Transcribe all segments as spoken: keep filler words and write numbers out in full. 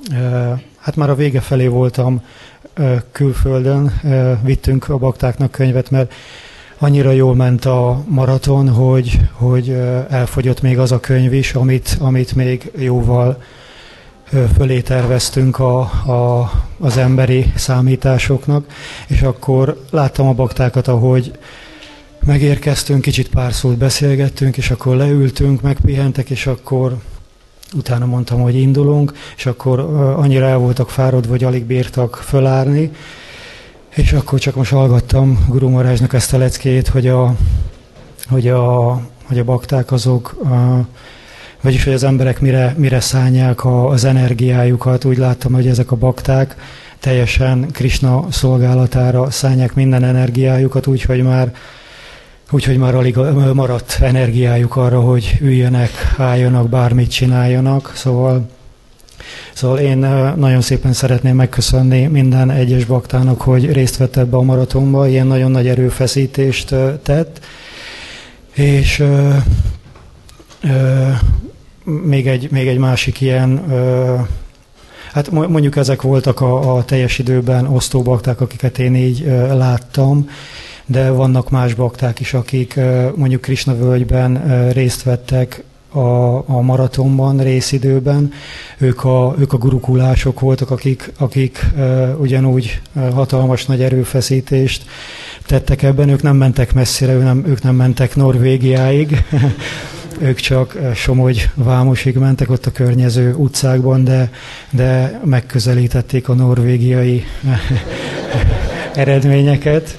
hát már a vége felé voltam külföldön, vittünk a baktáknak könyvet, mert annyira jól ment a maraton, hogy, hogy elfogyott még az a könyv is, amit, amit még jóval fölé terveztünk a, a, az emberi számításoknak, és akkor láttam a baktákat, ahogy megérkeztünk, kicsit pár szót beszélgettünk, és akkor leültünk, megpihentek, és akkor utána mondtam, hogy indulunk, és akkor annyira el voltak fáradva, hogy alig bírtak fölállni, és akkor csak most hallgattam Guru Maharajnak ezt a leckét, hogy a, hogy a, hogy a bakták azok, a, vagyis hogy az emberek mire, mire szánják a, az energiájukat. Úgy láttam, hogy ezek a bakták teljesen Krishna szolgálatára szánják minden energiájukat, úgyhogy már, úgyhogy már alig maradt energiájuk arra, hogy üljenek, álljanak, bármit csináljanak. Szóval, szóval én nagyon szépen szeretném megköszönni minden egyes baktának, hogy részt vett ebbe a maratonba, ilyen nagyon nagy erőfeszítést tett, és ö, ö, még, egy, még egy másik ilyen, ö, hát mondjuk ezek voltak a, a teljes időben osztó bakták, akiket én így ö, láttam, de vannak más bakták is, akik ö, mondjuk Krishna völgyben ö, részt vettek a, a maratonban, részidőben. Ők a, ők a gurukulások voltak, akik, akik uh, ugyanúgy uh, hatalmas nagy erőfeszítést tettek ebben. Ők nem mentek messzire, ők nem, ők nem mentek Norvégiáig, ők csak Somogy, Vámosig mentek ott a környező utcákban, de, de megközelítették a norvégiai eredményeket.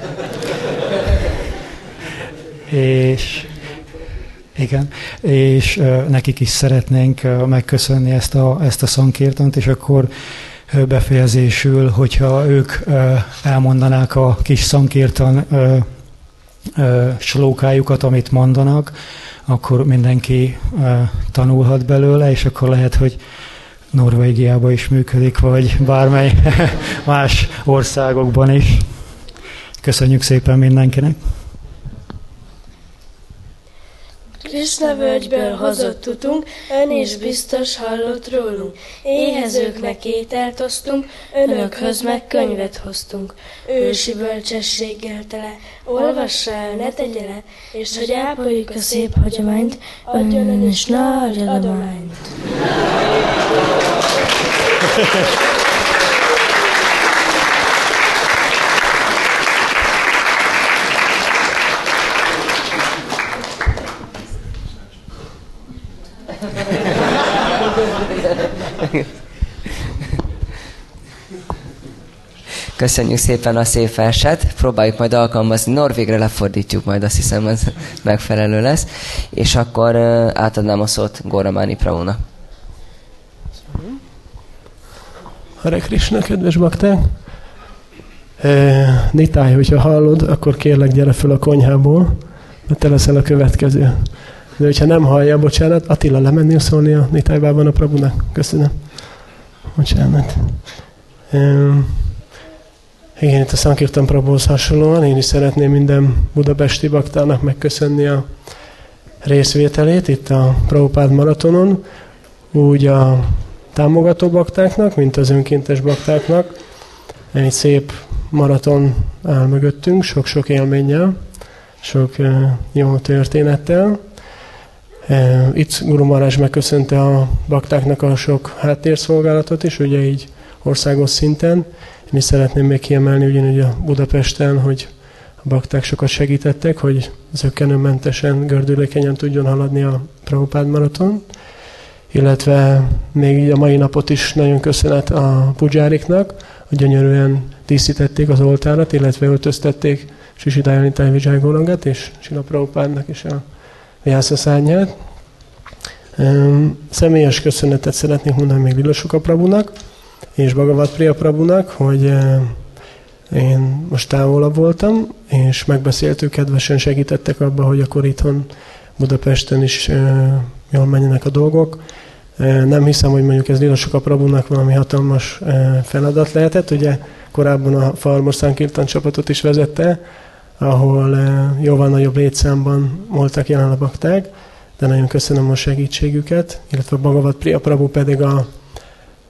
És igen, és uh, nekik is szeretnénk uh, megköszönni ezt a, ezt a szankirtant, és akkor uh, befejezésül, hogyha ők uh, elmondanák a kis szankirtan uh, uh, slókájukat, amit mondanak, akkor mindenki uh, tanulhat belőle, és akkor lehet, hogy Norvégiában is működik, vagy bármely más országokban is. Köszönjük szépen mindenkinek! Krishna völgyből hozott utunk, ön is biztos hallott rólunk. Éhezőknek ételt osztunk, önökhöz meg könyvet hoztunk. Ősi bölcsességgel tele, olvassa el, ne tegye le, és hogy ápoljuk a szép hagyományt, adjon ön is nagy adományt. Köszönjük szépen a szép verset, próbáljuk majd alkalmazni, norvégre lefordítjuk majd, azt hiszem, ez megfelelő lesz, és akkor uh, átadnám a szót Góramáni Prabhunak. Hare Krishna, kedves bakták! E, Nitáj, hogyha hallod, akkor kérlek, gyere föl a konyhából, mert te leszel a következő. De hogyha nem hallja, bocsánat, Attila, lemennél szólni a Nitájbában a Prabhunak? Köszönöm. Bocsánat. Um, igen, itt a Sankirtan Prabhuhoz hasonlóan én is szeretném minden budapesti baktának megköszönni a részvételét itt a Prabhupád maratonon, úgy a támogató baktáknak, mint az önkéntes baktáknak. Egy szép maraton áll mögöttünk, sok-sok élménnyel, sok uh, jó történettel. Itt Guru Maharaj megköszönte a baktáknak a sok háttérszolgálatot is, ugye így országos szinten. Én is szeretném még kiemelni ugyanúgy a Budapesten, hogy a bakták sokat segítettek, hogy zökkenőmentesen, gördülékenyen tudjon haladni a Prabhupád maraton. Illetve még így a mai napot is nagyon köszönet a pudzsáriknak, hogy gyönyörűen díszítették az oltárat, illetve öltöztették Sisi Dayanitá Vijay Gaurangat és Srila Prabhupádnak is a Vyasa szárnyát. Személyes köszönetet szeretnék mondani még Lilasuka Prabhunak és Bhagavad Priya Prabhunak, hogy én most távolabb voltam, és megbeszéltük, kedvesen segítettek abba, hogy akkor itthon Budapesten is jól menjenek a dolgok. Nem hiszem, hogy mondjuk ez Lilasuka Prabhunak valami hatalmas feladat lehetett. Ugye korábban a Farmos Sankirtan csapatot is vezette, ahol jóval nagyobb létszámban voltak jelen a bakták, de nagyon köszönöm a segítségüket, illetve a Bhagavad Priya Prabhu pedig a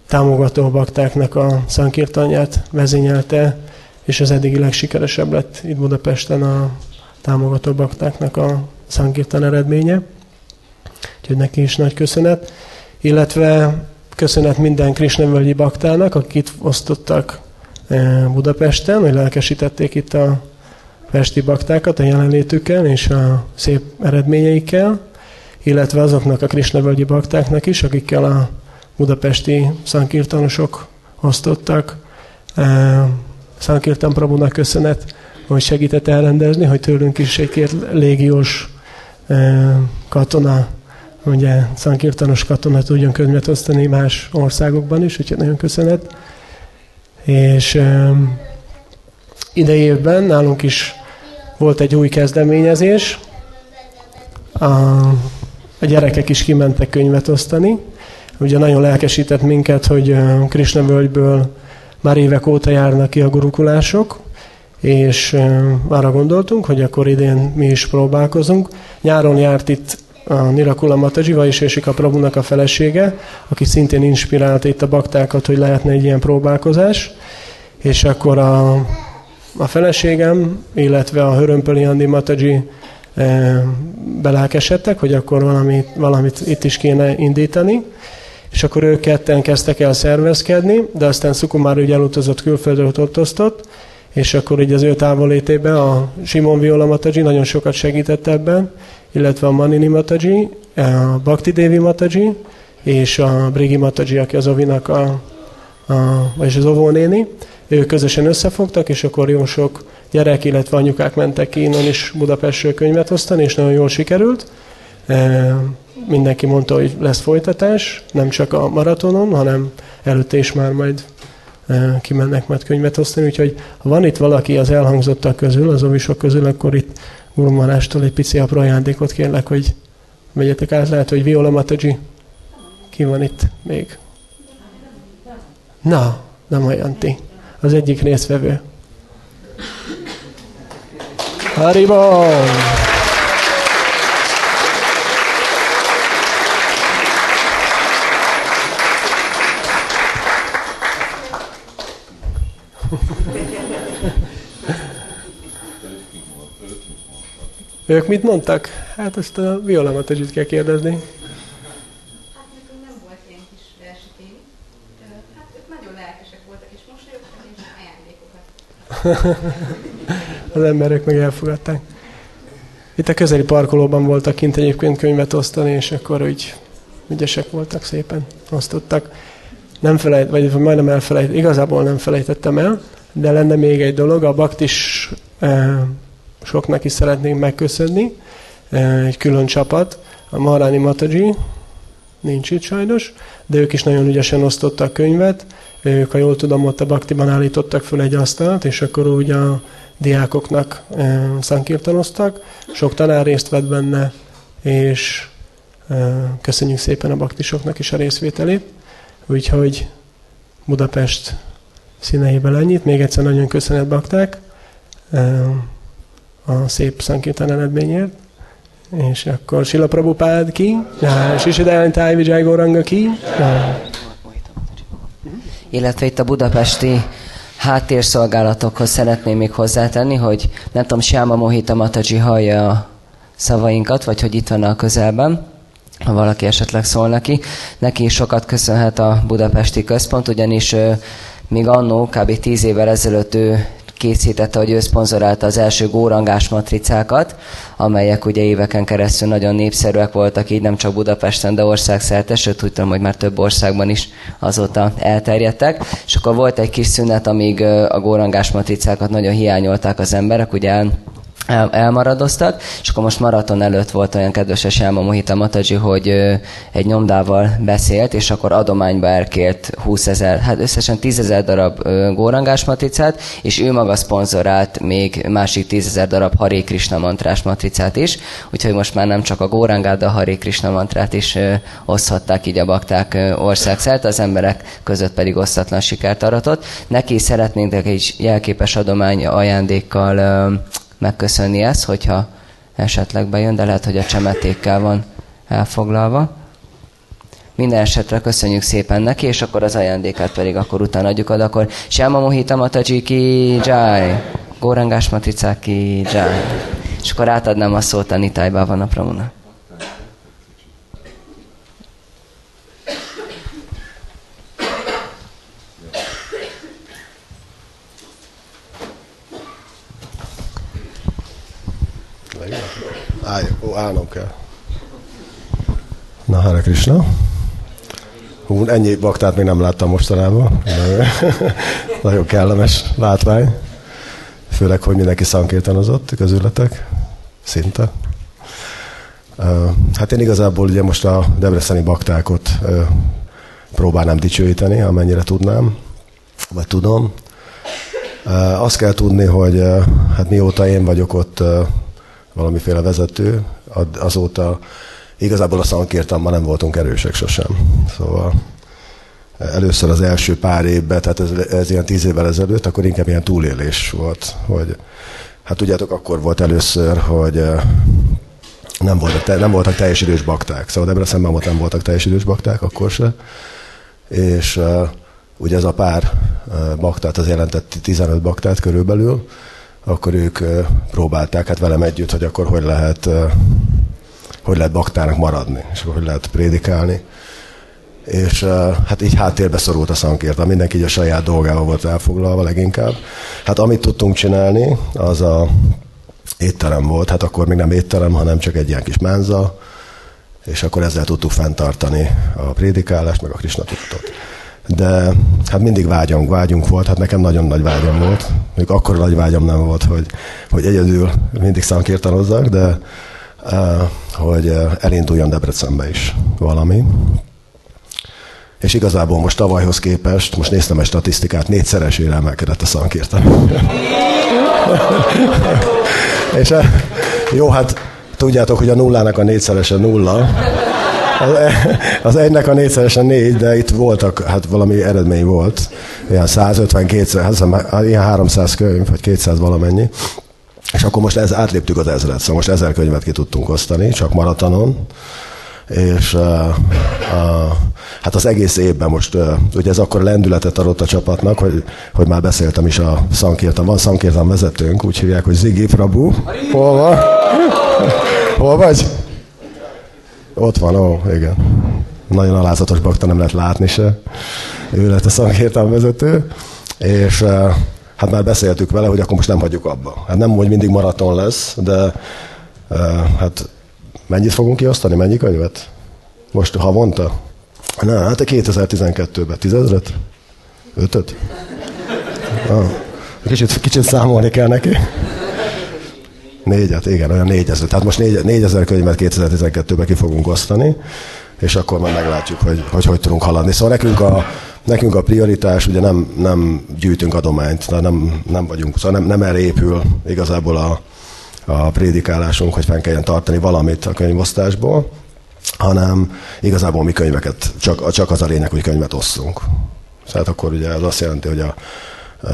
támogató baktáknak a szankirtanját vezényelte, és az eddigi legsikeresebb lett itt Budapesten a támogató baktáknak a szankirtan eredménye. Úgyhogy neki is nagy köszönet. Illetve köszönet minden Krisnavölgyi baktának, akik itt osztottak Budapesten, hogy lelkesítették itt a pesti baktákat a jelenlétükkel és a szép eredményeikkel, illetve azoknak a Krisnavölgyi baktáknak is, akikkel a budapesti szankirtanosok osztottak. Sankirtan Prabhunak köszönet, hogy segített elrendezni, hogy tőlünk is egy-két légiós katona, ugye szankirtanos katona tudjon könyvet osztani más országokban is, úgyhogy nagyon köszönet. És idei évben nálunk is volt egy új kezdeményezés. A, a gyerekek is kimentek könyvet osztani. Ugye nagyon lelkesített minket, hogy Krisnavölgyből már évek óta járnak ki a gurukulások, és arra gondoltunk, hogy akkor idén mi is próbálkozunk. Nyáron járt itt a Nirakula Mataji, Vaisesika Prabhunak a felesége, aki szintén inspirálta itt a baktákat, hogy lehetne egy ilyen próbálkozás. És akkor a, a feleségem, illetve a Hörömpöli Andi Mataji e, belelkesedtek, hogy akkor valamit, valamit itt is kéne indítani. És akkor ők ketten kezdtek el szervezkedni, de aztán Szukumár ugye elutazott külföldre, ott osztott, és akkor így az ő távolétében a Simon Viola Mataji nagyon sokat segített ebben, illetve a Manini Mataji, a Bhakti Devi Mataji, és a Brigi Mataji, aki az Ovinak a, a vagyis az óvónéni. Ők közösen összefogtak, és akkor jó sok gyerek, illetve anyukák mentek ki innen is Budapestről könyvet osztani, és nagyon jól sikerült. E, mindenki mondta, hogy lesz folytatás, nem csak a maratonon, hanem előtte is már majd e, kimennek majd könyvet osztani. Úgyhogy ha van itt valaki az elhangzottak közül, az ovisok közül, akkor itt Guru Maharajtól egy pici apró ajándékot kérlek, hogy vegyetek át. Lehet, hogy Viola Mataji, ki van itt még? Na, nem olyan ti. Az egyik résztvevő. Haribol! Ők mit mondtak? Hát ezt a Viola Matajit kell kérdezni. Hát nekünk nem volt ilyen kis versekény. Hát ők nagyon lelkesek voltak, és mosolyogtak, és ajándékokat. Az emberek meg elfogadták. Itt a közeli parkolóban voltak kint egyébként könyvet osztani, és akkor úgy ügyesek voltak, szépen osztottak. Nem felejt, vagy majdnem elfelejt, igazából nem felejtettem el, de lenne még egy dolog, a baktis eh, soknak is szeretnénk megköszönni, eh, egy külön csapat, a Maharani Mataji, nincs itt sajnos, de ők is nagyon ügyesen osztottak könyvet, ők, ha jól tudom, ott a baktiban állítottak föl egy asztalt, és akkor úgy a diákoknak eh, szankirtanoztak, sok tanár részt vett benne, és eh, köszönjük szépen a baktisoknak is a részvételét. Úgyhogy Budapest színeiben ennyit. Még egyszer nagyon köszönet bakták a szép szankirtan eredményért. És akkor Srila Prabhupád ki, Sisidány Táj Vijay Gauranga ki. Illetve itt a budapesti háttérszolgálatokhoz szeretném még hozzátenni, hogy nem tudom, Syama Mohita Mataji hallja a szavainkat, vagy hogy itt van a közelben, ha valaki esetleg szól neki. Neki is sokat köszönhet a budapesti központ, ugyanis euh, még annó, kb. tíz évvel ezelőtt ő készítette, hogy ő szponzorálta az első górangás matricákat, amelyek ugye éveken keresztül nagyon népszerűek voltak, így nem csak Budapesten, de országszerte, sőt úgy tudom, hogy már több országban is azóta elterjedtek. És akkor volt egy kis szünet, amíg a górangás matricákat nagyon hiányolták az emberek, ugye el, el, elmaradoztak, és akkor most maraton előtt volt olyan kedves Syama Mohita Mataji, hogy ö, egy nyomdával beszélt, és akkor adományba elkért húszezer, hát összesen tízezer darab ö, górangás matricát, és ő maga szponzorált még másik tízezer darab Hare Krishna mantrás matricát is, úgyhogy most már nem csak a górangát, de a Hare Krishna mantrát is ö, oszthatták így a bakták ö, országszerte, az emberek között pedig osztatlan sikert aratott. Neki szeretnénk egy jelképes adomány ajándékkal ö, megköszönni ezt, hogyha esetleg bejön, de lehet, hogy a csemetékkel van elfoglalva. minden esetre köszönjük szépen neki, és akkor az ajándékát pedig akkor utána adjuk oda, akkor Syama Mohita Mataji ki jai, Górangás Matricák ki jai. És akkor átadnám a szót a Nitai Bhavana Prabhunak. Állj, ó, állnom kell. Na, Hare Krishna. Hú, ennyi baktát még nem láttam mostanában. Nagyon kellemes látvány. Főleg, hogy mindenki szankirtanozott közületek. Szinte. Hát én igazából ugye most a debreceni baktákot próbálnám dicsőíteni, amennyire tudnám, vagy tudom. Azt kell tudni, hogy hát mióta én vagyok ott valamiféle vezető, azóta igazából a szankirtanban nem voltunk erősek sosem. Szóval először az első pár évben, tehát ez, ez ilyen tíz évvel ezelőtt, akkor inkább ilyen túlélés volt, hogy hát tudjátok, akkor volt először, hogy nem voltak, nem voltak teljes idős bakták. Szóval Debrecenben nem voltak teljes idős bakták, akkor se. És uh, ugye ez a pár uh, baktát, az jelentett tizenöt baktát körülbelül, akkor ők uh, próbálták, hát velem együtt, hogy akkor hogy lehet, uh, hogy lehet baktának maradni, és hogy lehet prédikálni. És uh, hát így háttérbe szorult a szankirtan, mindenki így a saját dolgával volt elfoglalva leginkább. Hát amit tudtunk csinálni, az a étterem volt, hát akkor még nem étterem, hanem csak egy ilyen kis mánza, és akkor ezzel tudtuk fenntartani a prédikálást, meg a Krisna tudatot. De hát mindig vágyunk, vágyunk volt, hát nekem nagyon nagy vágyam volt. Még akkor nagy vágyam nem volt, hogy, hogy egyedül mindig szankirtanozzak, de uh, hogy elinduljon Debrecenbe is valami. És igazából most tavalyhoz képest, most néztem egy statisztikát, négyszeresére emelkedett a szankirtan. És jó, hát tudjátok, hogy a nullának a négyszerese nulla, az egynek a négyszerese négy, de itt voltak, hát valami eredmény volt, ilyen százötven-kétszáz, ilyen háromszáz könyv, vagy kétszáz valamennyi, és akkor most ez, átléptük az ezret, szóval most ezer könyvet ki tudtunk osztani, csak maratonon, és uh, uh, hát az egész évben most, uh, ugye ez akkor lendületet adott a csapatnak, hogy, hogy már beszéltem is a szankirtan. Van szankirtan vezetőnk, úgy hívják, hogy Ziggy Prabhu. Hol van? Hol vagy? Ott van, ó, igen. Nagyon alázatos bakta, nem lehet látni se. Ő lett a szankirtan vezető, és uh, hát már beszéltük vele, hogy akkor most nem hagyjuk abba. Hát nem, hogy mindig maraton lesz, de uh, hát mennyit fogunk kiosztani? Mennyi könyvet? Most havonta? Na, hát a kétezer-tizenkettőben tízezret? Ötöt? Ah, kicsit, kicsit számolni kell neki. Négyet, igen, olyan négyezer. Tehát most négy, négyezer könyvet kétezer-tizenkettőben ki fogunk osztani, és akkor már meglátjuk, hogy hogy, hogy tudunk haladni. Szóval nekünk a, nekünk a prioritás, ugye nem, nem gyűjtünk adományt, nem, nem vagyunk, szóval nem, nem erre épül igazából a a prédikálásunk, hogy fenn kelljen tartani valamit a könyvosztásból, hanem igazából mi könyveket, csak, csak az a lényeg, hogy könyvet osszunk. Tehát akkor ugye ez azt jelenti, hogy a, a,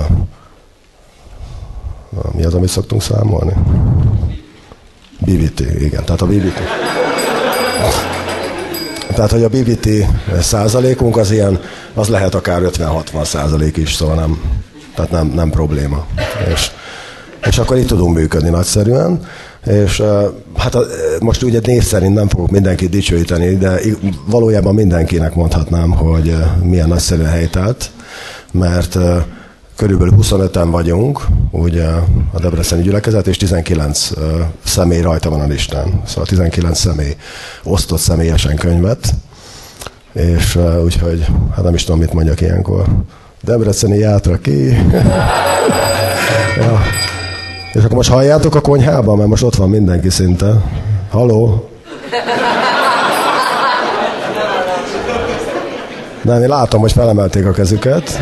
a mi az, amit szoktunk számolni? bé vé té, igen. Tehát a bé vé té. Tehát, hogy a bé vé té százalékunk az ilyen, az lehet akár ötven-hatvan százalék is, szóval nem, tehát nem, nem probléma. És És akkor itt tudunk működni nagyszerűen, és hát most ugye név szerint nem fogok mindenkit dicsőíteni, de valójában mindenkinek mondhatnám, hogy milyen nagyszerű helytált, mert körülbelül huszonöten vagyunk, ugye a debreceni gyülekezet, és tizenkilenc személy rajta van a listán. Szóval tizenkilenc személy osztott személyesen könyvet, és úgyhogy hát nem is tudom, mit mondjak ilyenkor. Debreceni játra ki. Ja. És akkor most halljátok a konyhában, mert most ott van mindenki szinte. Halló? Nem, én látom, hogy felemelték a kezüket.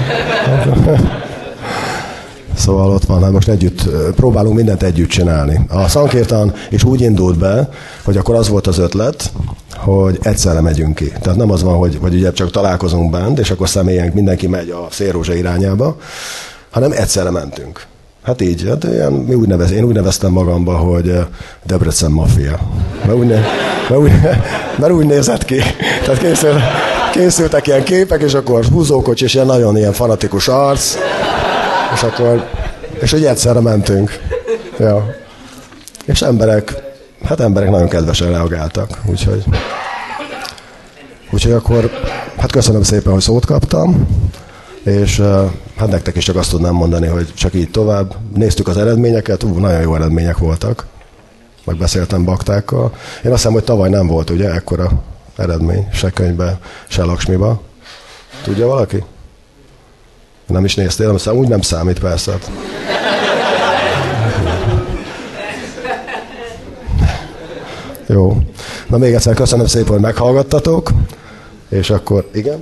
Szóval ott van, hát most együtt, próbálunk mindent együtt csinálni. A szankirtan is úgy indult be, hogy akkor az volt az ötlet, hogy egyszerre megyünk ki. Tehát nem az van, hogy, hogy ugye csak találkozunk bent, és akkor személyen mindenki megy a Szélrózsa irányába, hanem egyszerre mentünk. Hát így, hát ilyen, mi úgy nevez, én úgy neveztem magamba, hogy Debrecen Mafia. Mert úgy, mert úgy, mert úgy nézett ki. Tehát készült, készültek ilyen képek, és akkor húzókocsi, és ilyen nagyon ilyen fanatikus arc. És akkor, és úgy egyszerre mentünk. Ja. És emberek, hát emberek nagyon kedvesen reagáltak, úgyhogy... Úgyhogy akkor, hát köszönöm szépen, hogy szót kaptam, és hát nektek is csak azt tudnám mondani, hogy csak így tovább. Néztük az eredményeket, ú, nagyon jó eredmények voltak. Megbeszéltem baktákkal. Én azt hiszem, hogy tavaly nem volt, ugye, ekkora eredmény, se könyvbe, se Laksmiba. Tudja valaki? Nem is néztél, nem szám, úgy nem számít persze. Jó. Na még egyszer köszönöm szépen, hogy meghallgattatok, és akkor igen?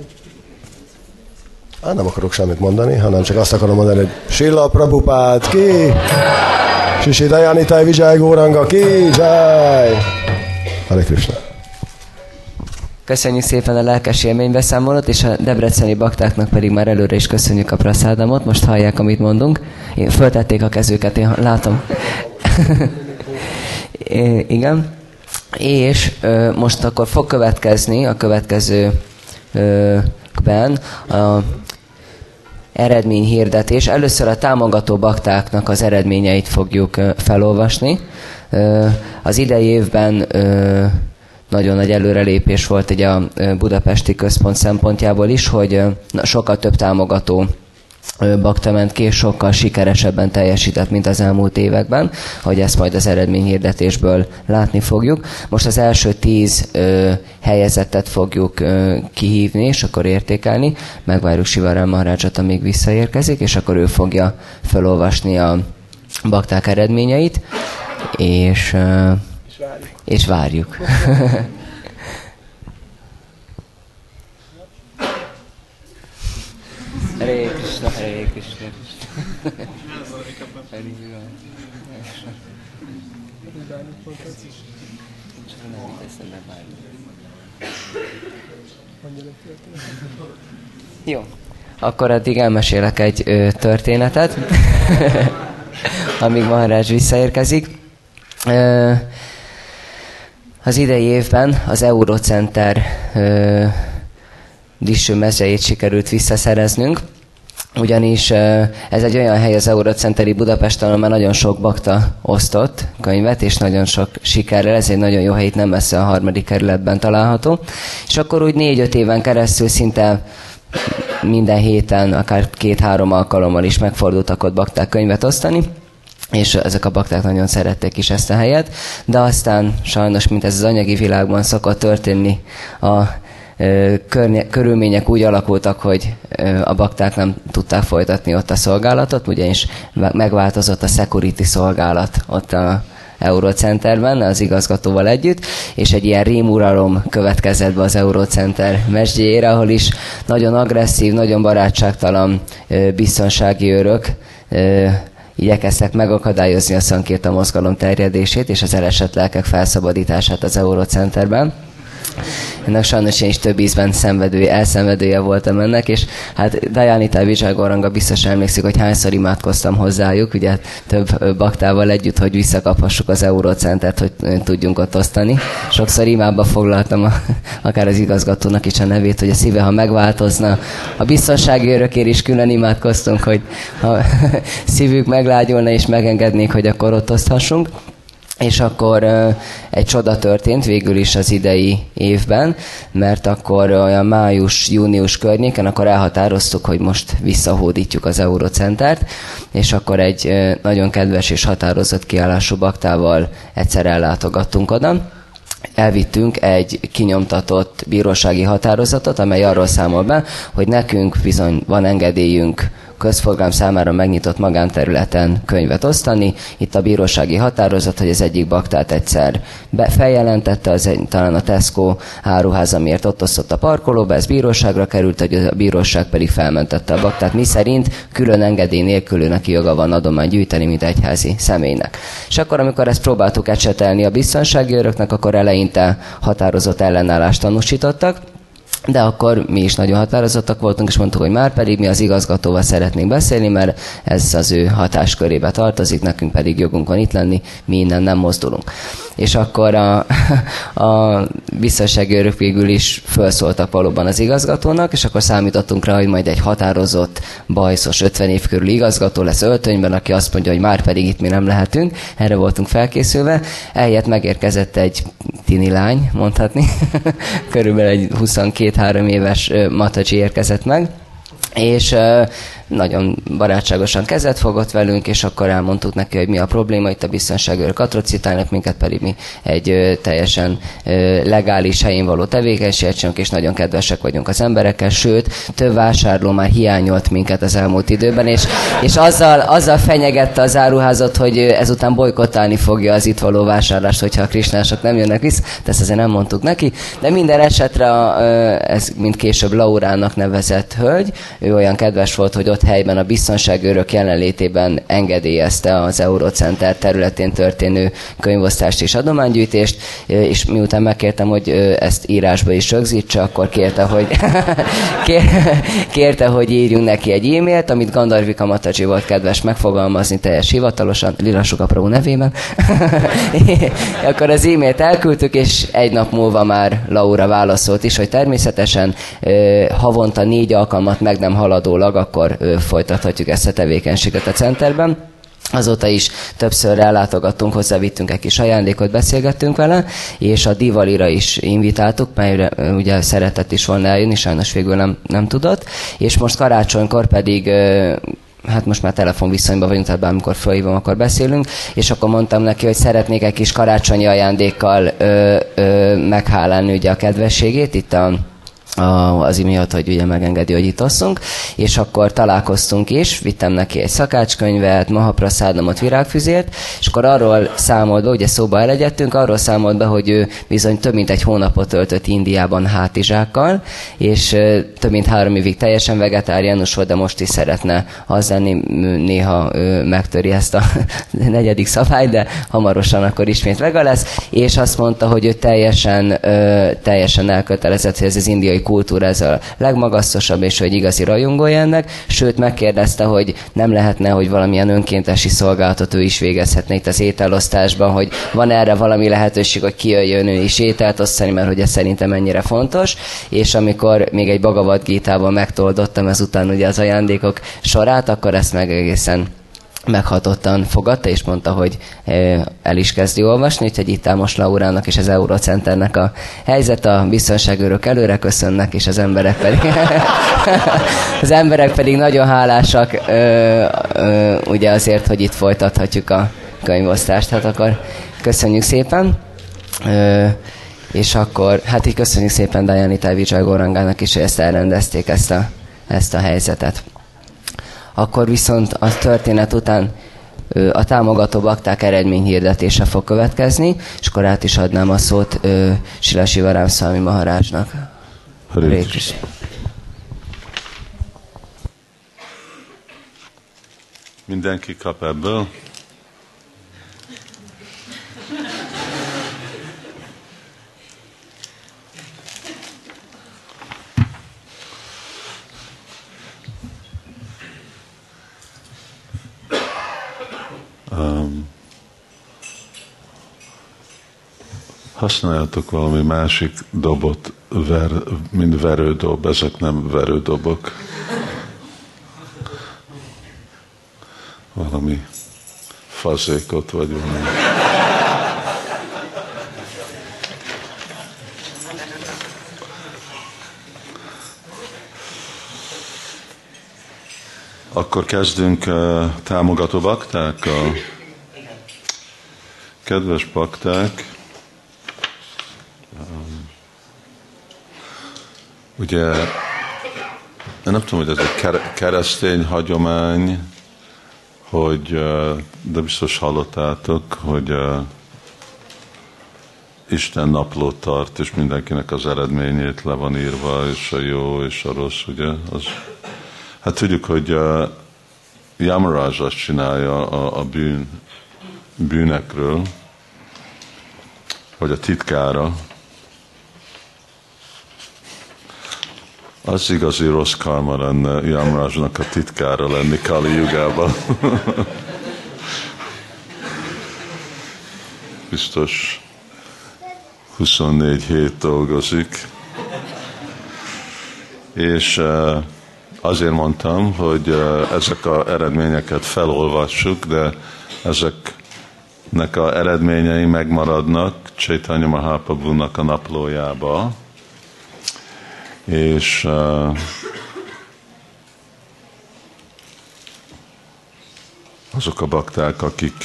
Á, nem akarok semmit mondani, hanem csak azt akarom mondani, hogy Srila Prabhupád ki! Sisi Dayanitai Vijay Gauranga ki! Jai! Hare Krishna! Köszönjük szépen a lelkes élménybeszámolót, és a debreceni baktáknak pedig már előre is köszönjük a praszádamot. Most hallják, amit mondunk. Én föltették a kezüket, én látom. é, igen. És ö, most akkor fog következni a következőkben a eredményhirdetés. Először a támogató baktáknak az eredményeit fogjuk ö, felolvasni. Ö, az idei évben ö, nagyon nagy előrelépés volt ugye a budapesti központ szempontjából is, hogy ö, sokkal több támogató bakta ment ki, és sokkal sikeresebben teljesített, mint az elmúlt években, hogy ezt majd az eredményhirdetésből látni fogjuk. Most az első tíz ö, helyezettet fogjuk ö, kihívni, és akkor értékelni. Megvárjuk Sivaram Maharajat, amíg visszaérkezik, és akkor ő fogja felolvasni a bakták eredményeit, és, ö, és várjuk. És várjuk. Hare Krishna, Hare Krishna. Jó, akkor addig elmesélek egy ö, történetet, amíg Maharaj visszaérkezik. Ö, az idei évben az Eurocenter ö, Disső mezejét sikerült visszaszereznünk, ugyanis ez egy olyan hely az Eurocenteri Budapesten, ahol már nagyon sok bakta osztott könyvet, és nagyon sok sikerrel, ez egy nagyon jó hely, itt nem messze a harmadik kerületben található. És akkor úgy négy-öt éven keresztül szinte minden héten, akár két-három alkalommal is megfordultak ott bakták könyvet osztani, és ezek a bakták nagyon szerették is ezt a helyet, de aztán sajnos, mint ez az anyagi világban szokott történni, a Környe, körülmények úgy alakultak, hogy a bakták nem tudták folytatni ott a szolgálatot, ugyanis megváltozott a security szolgálat ott a Eurocenterben, az igazgatóval együtt, és egy ilyen rémuralom következett be az Eurocenter mesdjéjére, ahol is nagyon agresszív, nagyon barátságtalan biztonsági őrök igyekeztek megakadályozni a szankirta mozgalom terjedését és az elesett lelkek felszabadítását az Eurocenterben. Ennek sajnos én is több ízben szenvedője, elszenvedője voltam ennek, és hát Dayanitai Vijay Gauranga biztos emlékszik, hogy hányszor imádkoztam hozzájuk, ugye több baktával együtt, hogy visszakaphassuk az Eurocentert, hogy tudjunk ott osztani. Sokszor imába foglaltam a, akár az igazgatónak is a nevét, hogy a szíve, ha megváltozna. A biztonsági örökért is külön imádkoztunk, hogy ha szívük meglágyulna és megengednék, hogy akkor ott oszthassunk. És akkor uh, egy csoda történt végül is az idei évben, mert akkor olyan május-június környéken akkor elhatároztuk, hogy most visszahódítjuk az Eurocentert, és akkor egy uh, nagyon kedves és határozott kiállású baktával egyszer ellátogattunk oda. Elvittünk egy kinyomtatott bírósági határozatot, amely arról számol be, hogy nekünk bizony van engedélyünk közforgalom számára megnyitott magánterületen könyvet osztani. Itt a bírósági határozat, hogy az egyik baktát egyszer feljelentette, az egy, talán a Tesco áruház, amiért ott osztott a parkolóba, ez bíróságra került, hogy a bíróság pedig felmentette a baktát, mi szerint külön engedély nélkül neki joga van adományt gyűjteni, mint egyházi személynek. És akkor, amikor ezt próbáltuk ecsetelni a biztonsági őröknek, akkor eleinte határozott ellenállást tanúsítottak, De akkor mi is nagyon határozottak voltunk, és mondtuk, hogy már pedig mi az igazgatóval szeretnénk beszélni, mert ez az ő hatáskörébe tartozik, nekünk pedig jogunk van itt lenni, mi innen nem mozdulunk. És akkor a, a biztonsági őrök végül is felszóltak valóban az igazgatónak, és akkor számítottunk rá, hogy majd egy határozott, bajszos, ötven év körül igazgató lesz öltönyben, aki azt mondja, hogy már pedig itt mi nem lehetünk. Erre voltunk felkészülve. Eljött, megérkezett egy tini lány, mondhatni. Körülbelül egy huszonkettő-három éves Mataji érkezett meg, és nagyon barátságosan kezet fogott velünk, és akkor elmondtuk neki, hogy mi a probléma, itt a biztonságőrök atrocitálnak minket, pedig mi egy ö, teljesen ö, legális helyén való tevékenységet csinálunk, és nagyon kedvesek vagyunk az emberekkel, sőt, több vásárló már hiányolt minket az elmúlt időben, és, és azzal, azzal fenyegette az áruházat, hogy ezután bolykottálni fogja az itt való vásárlást, hogyha a krisnások nem jönnek vissza, de ezt azért nem mondtuk neki, de minden esetre a, ö, ez mint később Laurának nevezett hölgy, ő olyan kedves volt, hogy ott helyben a biztonságőrök jelenlétében engedélyezte az Eurocenter területén történő könyvosztást és adománygyűjtést, és miután megkértem, hogy ezt írásba is rögzítse, akkor kérte, hogy kérte, hogy írjunk neki egy e-mailt, amit Gandharvika Mataji volt kedves megfogalmazni teljes hivatalosan, Lila Suka Prabhu nevében. Akkor az e-mailt elküldtük, és egy nap múlva már Laura válaszolt is, hogy természetesen havonta négy alkalmat meg nem haladólag, akkor folytathatjuk ezt a tevékenységet a centerben. Azóta is többször ellátogattunk hozzá, vittünk egy kis ajándékot, beszélgettünk vele, és a Divalira is invitáltuk, melyre ugye szeretett is volna eljönni, sajnos végül nem, nem tudott, és most karácsonykor pedig hát most már telefonviszonyban vagyunk, tehát bármikor felhívom, akkor beszélünk, és akkor mondtam neki, hogy szeretnék egy kis karácsonyi ajándékkal ö, ö, meghálálni ugye a kedvességét, itt a az imiatt, hogy ugye megengedi, hogy itt osszunk, és akkor találkoztunk is, vittem neki egy szakácskönyvet, Mahaprasádamot, virágfüzért, és akkor arról számolt be, ugye szóba elegyedtünk, arról számolt be, hogy ő bizony több mint egy hónapot töltött Indiában hátizsákkal, és több mint három évig teljesen vegetáriánus volt, de most is szeretne az lenni, néha megtöri ezt a negyedik szabályt, de hamarosan akkor ismét vega lesz, és azt mondta, hogy ő teljesen, teljesen elkötelezett, hogy ez az indiai kultúra ez a legmagasztosabb, és hogy igazi rajongója ennek, sőt megkérdezte, hogy nem lehetne, hogy valamilyen önkéntesi szolgálatot ő is végezhetne itt az ételosztásban, hogy van erre valami lehetőség, hogy kijöjjön ő is ételt osztani, mert hogy ez szerintem mennyire fontos, és amikor még egy Bhagavad Gítával megtoldottam ezután ugye az ajándékok sorát, akkor ezt meg egészen meghatottan fogadta, és mondta, hogy el is kezdi olvasni, úgyhogy itt áll most Laurának és az Eurocenternek a helyzet, a biztonságőrök előre köszönnek, és az emberek pedig az emberek pedig nagyon hálásak ö, ö, ugye azért, hogy itt folytathatjuk a könyvosztást. Hát akkor köszönjük szépen. Ö, és akkor, hát így köszönjük szépen Dayanitai Vijay Gaurangának is, hogy ezt elrendezték, ezt a, ezt a helyzetet. Akkor viszont a történet után a támogató bakták eredményhirdetése fog következni, és akkor át is adnám a szót Srila Sivaram Swami Maharajnak. Hare Krishna. Mindenki kap ebből? Um, használjatok valami másik dobot, ver, mint verődob, ezek nem verődobok. Valami fazékot vagy valami. Akkor kezdünk uh, támogató baktákkal. Kedves bakták, um, ugye, én nem tudom, hogy ez egy keresztény hagyomány, hogy, uh, de biztos hallottátok, hogy uh, Isten naplót tart, és mindenkinek az eredményét le van írva, és a jó, és a rossz, ugye? Az, hát tudjuk, hogy uh, Yamaraj azt csinálja a, a bűn, bűnekről, hogy a titkára, Az igazi rossz karma lenne Yamarajnak a titkára lenni Kali Jugában. Biztos huszonnégy hét dolgozik. És azért mondtam, hogy ezek az eredményeket felolvassuk, de ezeknek az eredményei megmaradnak Chaitanya Mahaprabhunak a naplójába. És azok a bakták, akik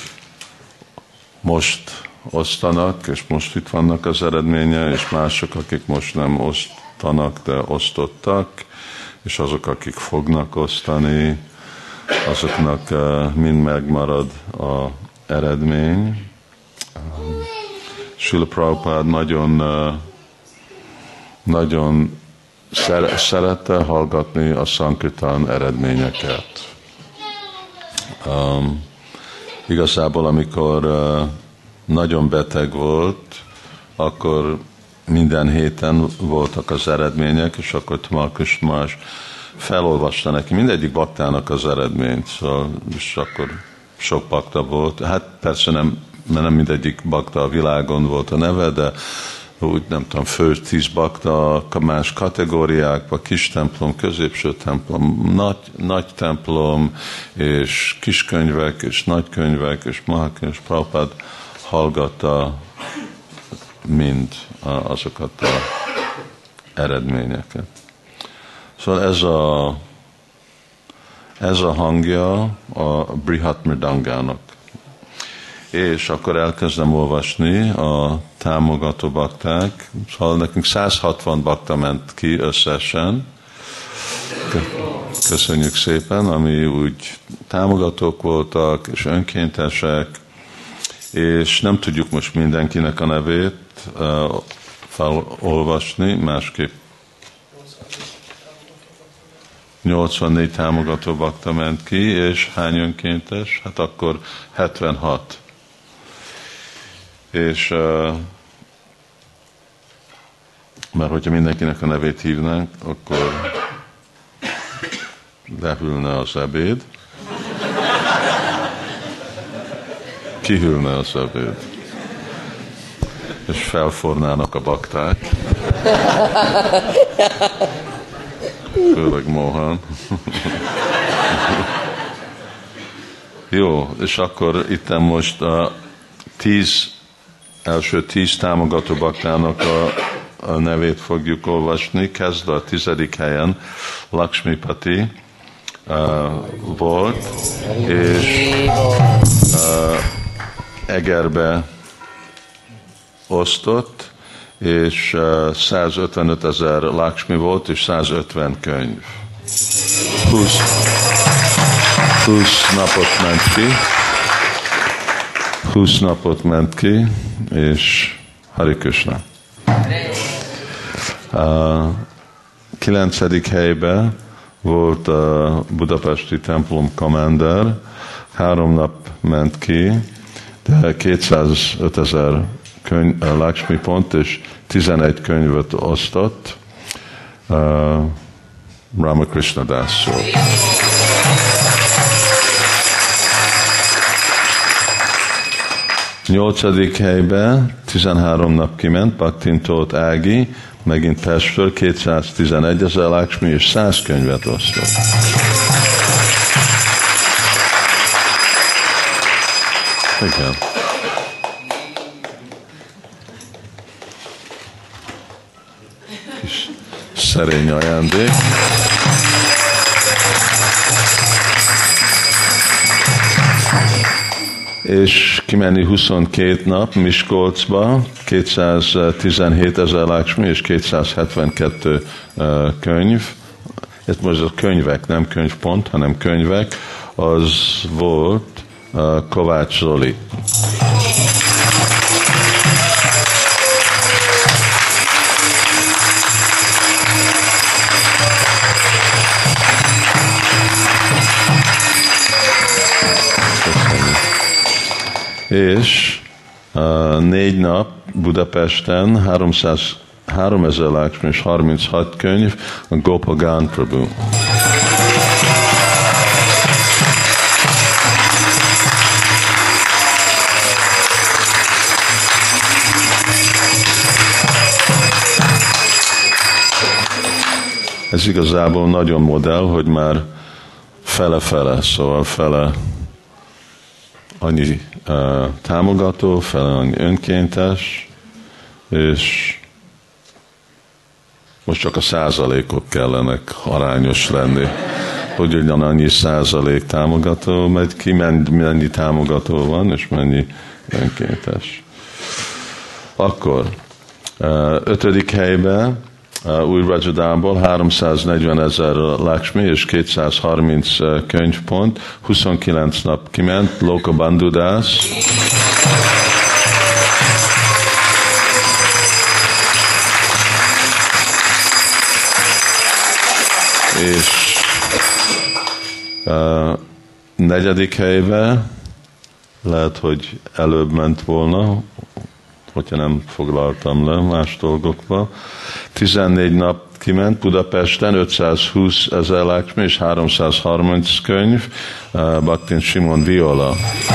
most osztanak, és most itt vannak az eredménye, és mások, akik most nem osztanak, de osztottak, és azok, akik fognak osztani, azoknak mind megmarad az eredmény. Srila Prabhupád nagyon, nagyon szerette hallgatni a Sankirtan eredményeket. Um, igazából, amikor uh, nagyon beteg volt, akkor minden héten voltak az eredmények, és akkor Tamal Krishna Maharaj felolvasta neki mindegyik baktának az eredményt, szóval, és akkor sok bakta volt. Hát persze nem, mert nem mindegyik bakta a világon volt a neve, de úgy nem tudom, fő tíz bakta, más kategóriákban, kis templom, középső templom, nagy, nagy templom, és kiskönyvek, és nagykönyvek, és Mahakönyv, és Prabhupád hallgatta mind azokat az eredményeket. Szóval ez a, ez a hangja a Brihat Mridangának. És akkor elkezdem olvasni a támogató bakták. Szóval nekünk száz hatvan bakta ment ki összesen. Köszönjük szépen, ami úgy támogatók voltak, és önkéntesek, és nem tudjuk most mindenkinek a nevét uh, felolvasni, másképp nyolcvannégy támogató bakta ment ki, és hány önkéntes? Hát akkor hetvenhat. És uh, mert hogyha mindenkinek a nevét hívnánk, akkor lehűlne az ebéd. Kihűlne az ebéd. És felfornának a bakták. Főleg Mohan. Jó, és akkor itt most a tíz első tíz támogató baktának a, a nevét fogjuk olvasni. Kezdve a tizedik helyen Lakshmipati uh, volt, és uh, Egerbe osztott, és uh, százötvenöt ezer Lakshmi volt, és százötven könyv. húsz, húsz napot ment ki. húsz napot ment ki, és Hare Krishna. A kilencedik helyben volt a budapesti templom commander, három nap ment ki, de kétszázöt ezer könyv, Lakshmi pont, és tizenegy könyvet osztott. Uh, Ramakrishna Das szól. Nyolcadik helyben tizenhárom nap kiment, Bhaktintót Ági, megint Pestről, kétszáztizenegy ezer Lakshmi, és száz könyvet osztott. Igen. Kis szerény ajándék. És kimenni huszonkét nap Miskolcba, kétszáztizenhét ezer Lakshmi és kétszázhetvenkettő uh, könyv. Ez most a könyvek, nem könyvpont, hanem könyvek. Az volt uh, Kovács Zoli. És uh, négy nap Budapesten háromszáz háromezer Lakshmi és harminchat könyv a Gopagan Prabhu. Ez igazából nagyon modell, hogy már fele-fele, szóval fele annyi uh, támogató, fele annyi önkéntes, és most csak a százalékok kellenek arányos lenni, hogy ugyanannyi százalék támogató megy ki, mennyi támogató van, és mennyi önkéntes. Akkor uh, ötödik helyben Uh, új Rajadámból háromszáznegyven ezer Lakshmi és kétszázharminc könyvpont, huszonkilenc nap kiment, Loka Bandhu Das. És uh, negyedik helybe lehet, hogy előbb ment volna, hogyha nem foglaltam le más dolgokba. tizennégy nap kiment Budapesten, ötszázhúsz ezer Lakshmi és háromszázharminc könyv, uh, Bhaktin Simon Viola.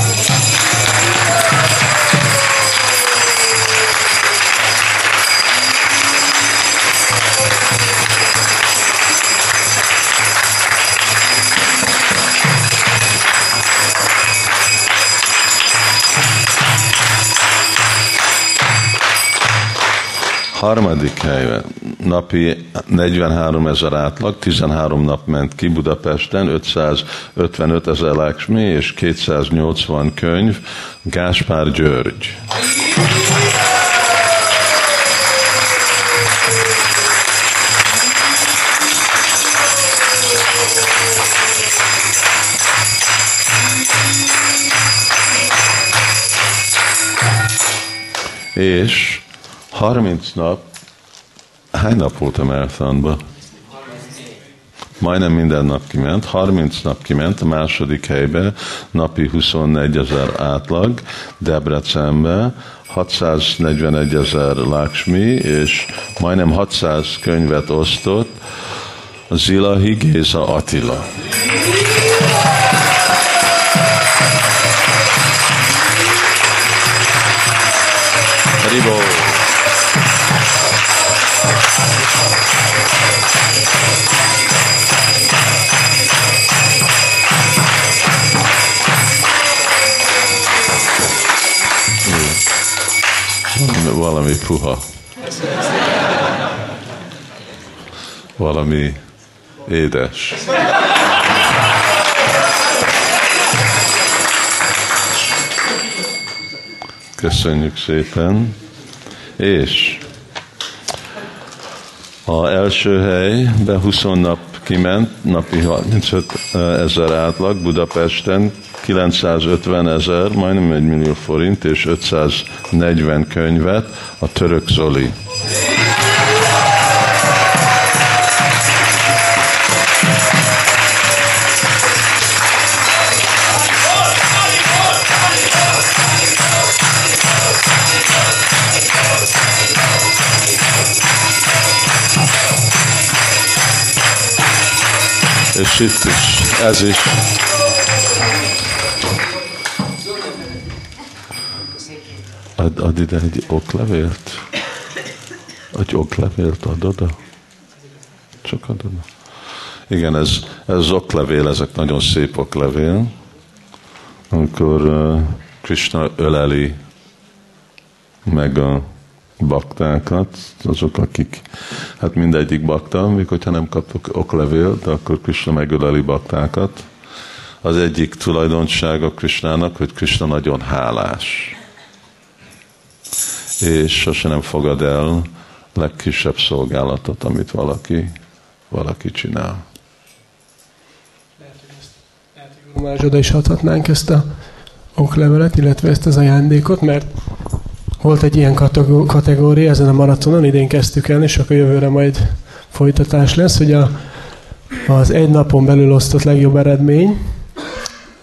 Harmadik helyben napi negyvenhárom ezer átlag, tizenhárom nap ment ki Budapesten, ötszázötvenöt ezer Lakshmi és kétszáznyolcvan könyv, Gáspár György. És harminc nap, hány nap volt a marathonban? Majdnem minden nap kiment, harminc nap kiment a második helybe, napi huszonnégy ezer átlag, Debrecenbe, hatszáznegyvenegy ezer Lakshmi, és majdnem hatszáz könyvet osztott Zilahi Géza Attila. Haribol! Valami puha. Valami édes. Köszönjük szépen. És az első helybe húsz nap kiment, napi harmincöt ezer átlag, Budapesten kilencszázötven ezer, majdnem egy millió forint, és ötszáznegyven könyvet, a Török Zoli. És itt is, ez is. Ad, ad ide egy oklevélt. Egy oklevélt ad oda. Csak ad oda. Igen, ez, ez oklevél, ezek nagyon szép oklevél. Amikor uh, Krishna öleli meg a baktákat, azok, akik, hát mindegyik bakta, még hogyha nem kaptok oklevél, de akkor Krishna megöleli baktákat. Az egyik tulajdonsága Krishnának, hogy Krishna nagyon hálás. És sose nem fogad el legkisebb szolgálatot, amit valaki, valaki csinál. Lehet, hogy ezt, lehet, hogy másodra is adhatnánk ezt a oklevelet, illetve ezt az ajándékot, mert volt egy ilyen kategória ezen a maratonon, idén kezdtük el, és akkor jövőre majd folytatás lesz, hogy a, az egy napon belül osztott legjobb eredmény,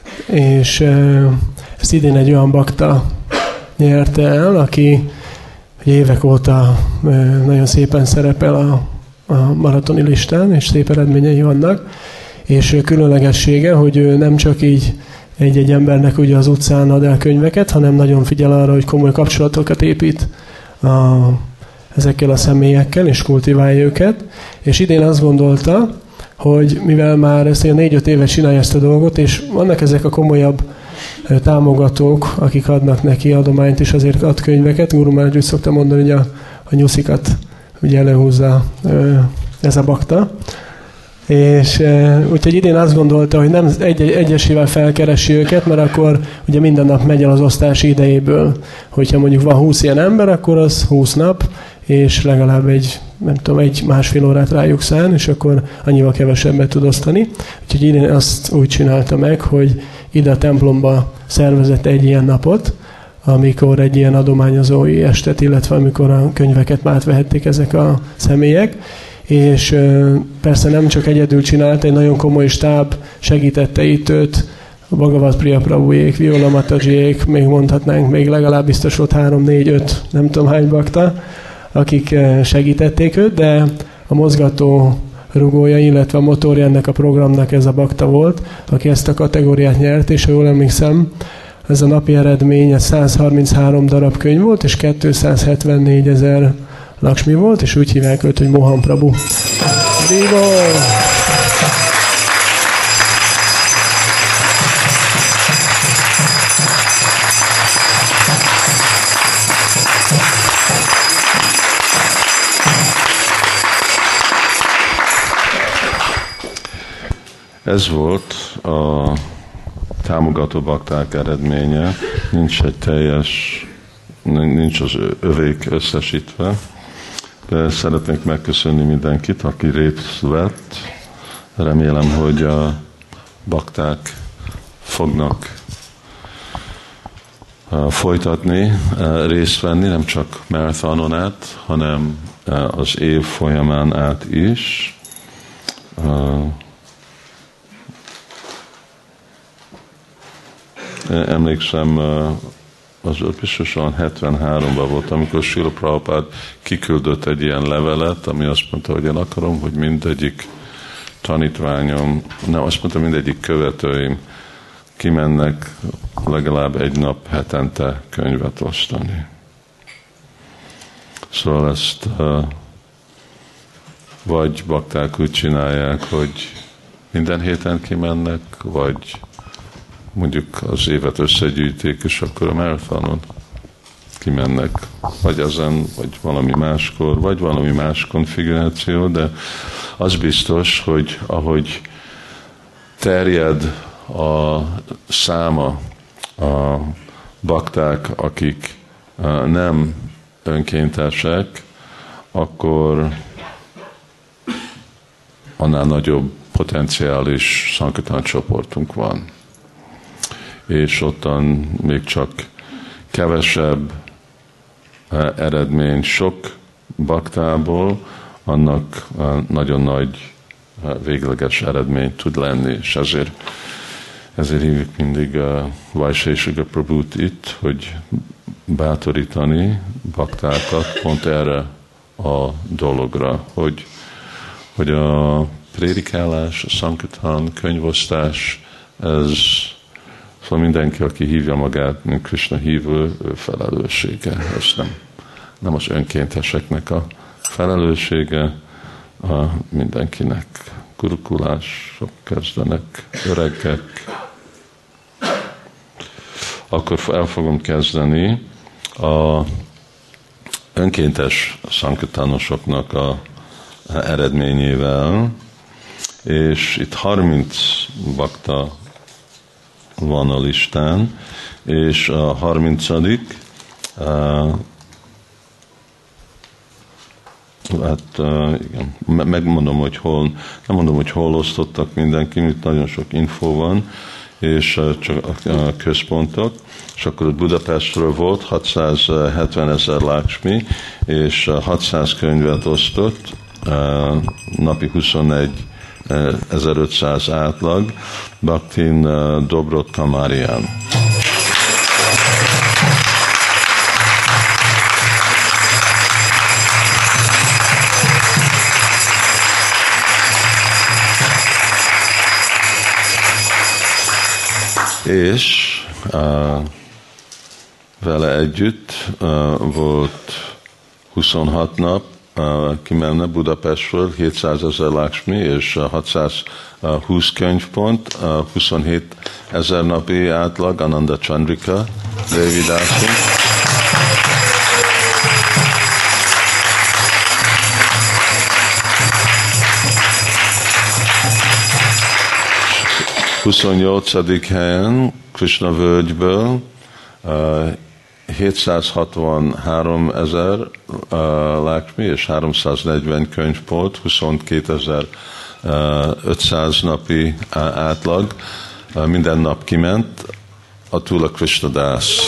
és e, ezt idén egy olyan bakta nyerte el, aki hogy évek óta nagyon szépen szerepel a, a maratoni listán, és szép eredményei vannak, és különlegessége, hogy ő nem csak így egy-egy embernek ugye az utcán ad el könyveket, hanem nagyon figyel arra, hogy komoly kapcsolatokat épít a, ezekkel a személyekkel, és kultiválja őket. És idén azt gondolta, hogy mivel már ezt ilyen négy-öt évet csinálja ezt a dolgot, és vannak ezek a komolyabb támogatók, akik adnak neki adományt, és azért ad könyveket. Guru Maharaj úgy szokta mondani, hogy a, a nyuszikat ugye előhúzza ez a bakta. És úgyhogy idén azt gondolta, hogy nem egy egyesével felkeresi őket, mert akkor ugye minden nap megy el az osztási idejéből. Hogyha mondjuk van húsz ilyen ember, akkor az húsz nap, és legalább egy, nem tudom, egy másfél órát rájuk szán, és akkor annyival kevesebbet tud osztani. Úgyhogy idén azt úgy csinálta meg, hogy ide a templomba szervezett egy ilyen napot, amikor egy ilyen adományozói estet, illetve amikor a könyveket már átvehették ezek a személyek, és persze nem csak egyedül csinált, egy nagyon komoly stáb segítette itt őt, a Bhagavad Priya Prabhujék, Viola Matajiék, még mondhatnánk, még legalább biztos volt három, négy, öt, nem tudom hány bakta, akik segítették őt, de a mozgató rugója, illetve a motorja ennek a programnak ez a bakta volt, aki ezt a kategóriát nyert, és ha jól emlékszem, ez a napi eredmény száz harminchárom darab könyv volt, és kétszázhetvennégy ezer Lakshmi volt, és úgy hívják őt, hogy Mohan Prabhu. Viva! Ez volt a támogató bakták eredménye. Nincs egy teljes, nincs az övék összesítve, de szeretnék megköszönni mindenkit, aki részt vett. Remélem, hogy a bakták fognak folytatni, részt venni, nem csak marathonon át, hanem az év folyamán át is. Emlékszem, az biztosan hetvenháromban volt, amikor Srila Prabhupád kiküldött egy ilyen levelet, ami azt mondta, hogy én akarom, hogy mindegyik tanítványom, nem, azt mondta, mindegyik követőim kimennek legalább egy nap hetente könyvet osztani. Szóval ezt uh, vagy bakták úgy csinálják, hogy minden héten kimennek, vagy mondjuk az évet összegyűjték, és akkor a marathonon kimennek, vagy ezen, vagy valami máskor, vagy valami más konfiguráció, de az biztos, hogy ahogy terjed a száma a bakták, akik nem önkéntesek, akkor annál nagyobb potenciális Sankirtan csoportunk van. És ottan még csak kevesebb eredmény sok baktából, annak nagyon nagy végleges eredmény tud lenni, és ezért, ezért hívjuk mindig a Vaiseshika Prabhut itt, hogy bátorítani baktákat pont erre a dologra, hogy, hogy a prédikálás, a Sankirtan, könyvosztás, ez szóval mindenki, aki hívja magát, mint Krishna hívő, ő felelőssége. Ez nem, nem az önkénteseknek a felelőssége, a mindenkinek. Gurukulások kezdenek, öregek. Akkor el fogom kezdeni a önkéntes szankirtánosoknak a eredményével, és itt harminc bakta van a listán, és a harmincadik uh, hát uh, igen, megmondom, hogy hol, nem mondom, hogy hol osztottak mindenki, itt nagyon sok info van, és uh, csak a uh, központok, és akkor Budapestről volt hatszázhetven ezer Lakshmi, és uh, hatszáz könyvet osztott, uh, napi huszonegy ezerötszáz átlag, Bhaktin uh, Dobrot Kamarian. És uh, vele együtt uh, volt huszonhat nap, uh, kimenne Budapestről, hétszázezer Lakshmi és uh, hatszázhúsz könyvpont, uh, huszonhét ezer napi átlag, Ananda Chandrika Devi Dasi. huszonnyolcadik helyen Krishna völgyből uh, hétszázhatvanhárom ezer uh, Lakshmi és háromszáznegyven könyvpont, huszonkétezer-ötszáz napi átlag, uh, minden nap kiment Atula Krishna Das.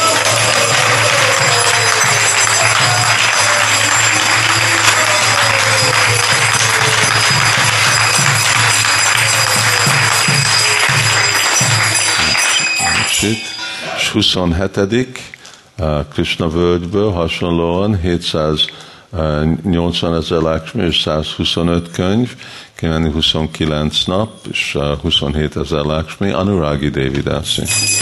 És huszonhetedik Krishna völgyből hasonlóan hétszáznyolcvan ezer Lakshmi és százhuszonöt könyv, kimenni huszonkilenc nap, és huszonhét ezer Lakshmi, Anuragi Devi Dasi.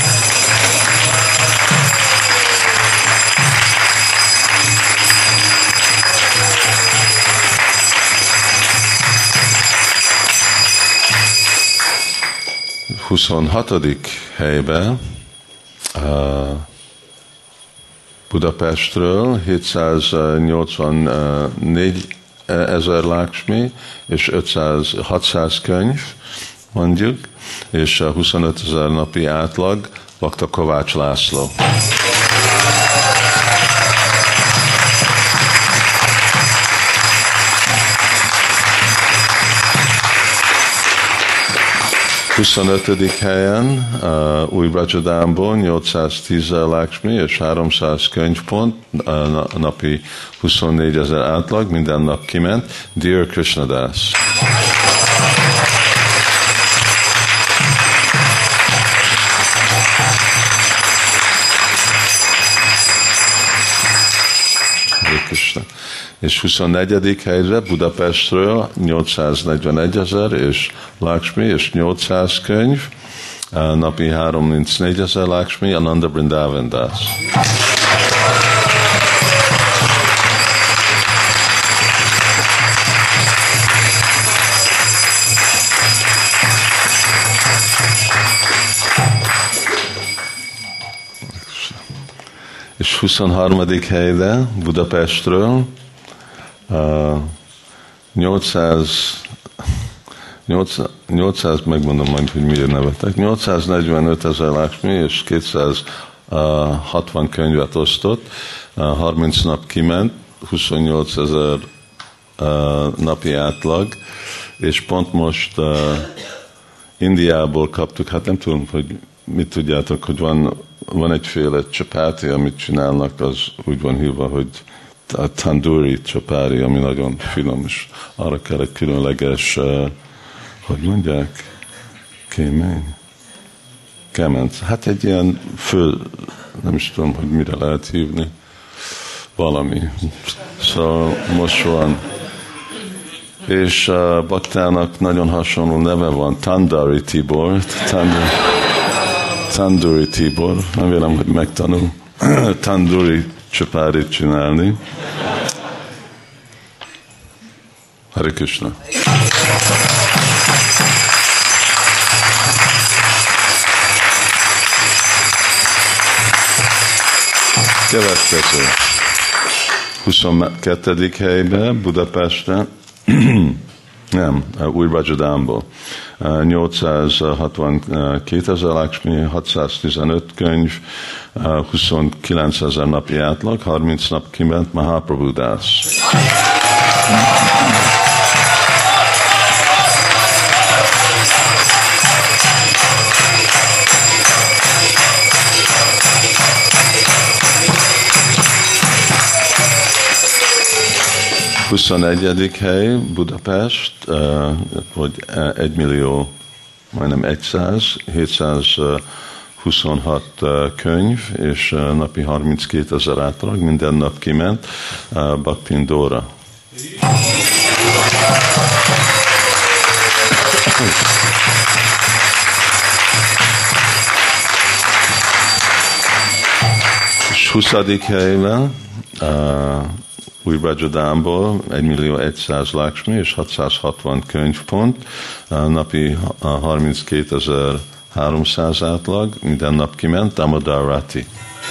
huszonhatodik helyben uh, Budapestről hétszáznyolcvannégy ezer Lakshmi és ötszáz, hatszáz könyv, mondjuk, és huszonöt ezer napi átlag, Bakta Kovács László. huszonötödik helyen uh, Új Brajadámból nyolcszáztíz ezer Lakshmi és háromszáz könyvpont, uh, napi huszonnégy ezer átlag, minden nap kiment, Dear Krishna Das. És huszonnegyedik helyre Budapestről nyolcszáznegyvenegy ezer és Lakshmi és nyolcszáz könyv, napi harmincnégy ezer Lakshmi, Ananda Brindavan Das. És huszonharmadik helyre Budapestről uh, nyolcszáz, nyolcszáz, nyolcszáz, megmondom majd, hogy miért nevetek, nyolcszáznegyvenöt ezer Lakshmi és kétszázhatvan könyvet osztott, uh, harminc nap kiment, huszonnyolc ezer uh, napi átlag, és pont most uh, Indiából kaptuk, hát nem tudom, hogy mit tudjátok, hogy van, van egyféle csapáti, amit csinálnak, az úgy van hívva, hogy a tandoori csapáti, ami nagyon finom, és arra kell egy különleges, uh, hogy mondják, kémény? Kemenc. Hát egy ilyen fő, nem is tudom, hogy mire lehet hívni, valami. Szóval most van. És uh, Baktának nagyon hasonló neve van, Tandari Tibor. Tandari, Tanduri Tibor. Nem vélem, hogy megtanul Tanduri csapárit csinálni. Hare Krishna. Következő. huszonkettedik helyben, Budapesten, nem, Új Brajadámból. nyolcszázhatvankét ezer Lakshmi, hatszáztizenöt könyv, huszonkilenc ezer napi átlag, harminc nap kiment, Mahaprabhu Das. huszonegyedik hely, Budapest, vagy egy millió, majdnem száz, hétszázhuszonhat könyv, és napi harminckét ezer átlag, minden nap kiment, Bhaktin Dóra. huszadik helyben uh, Új Brajadámból egymillió-száz Lakshmi és hatszázhatvan könyvpont, uh, napi uh, harminckétezer-háromszáz átlag, minden nap kiment, Damodar Rati.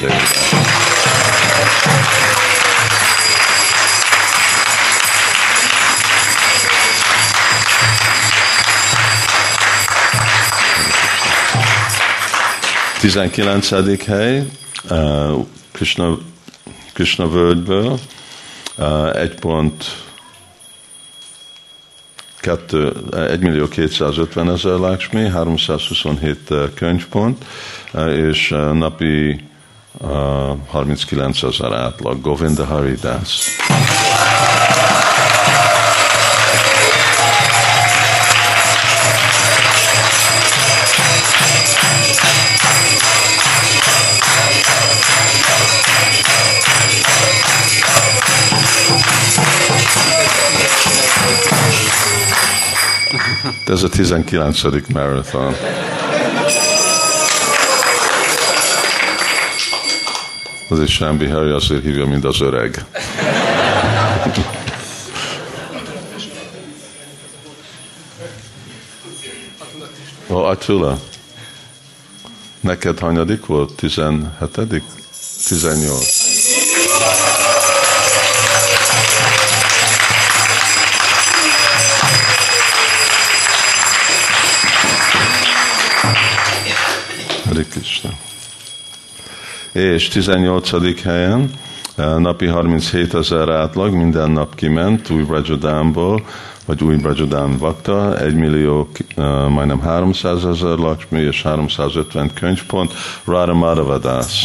tizenkilencedik hely, uh, Krishna, Krishna völgyből, uh, egy pont egymillió-kétszázötven ezer Lakshmi, háromszázhuszonhét könyvpont, uh, és uh, napi uh, harminckilenc ezer átlag, Govinda Haridas. Ez a tizenkilencedik marathon. Azért Sámbi Hari azért hívja, mint az öreg. Ó, oh, Attila, neked hanyadik volt? tizenhetedik? tizennyolc. Hare Krishna. És tizennyolcadik helyen napi harminchét ezer átlag, minden nap kiment Új Brajadámból, vagy Új Brajadám Bakta, egy millió, majdnem háromszáz ezer Lakshmi és háromszázötven könyvpont, Radha Madhava Das.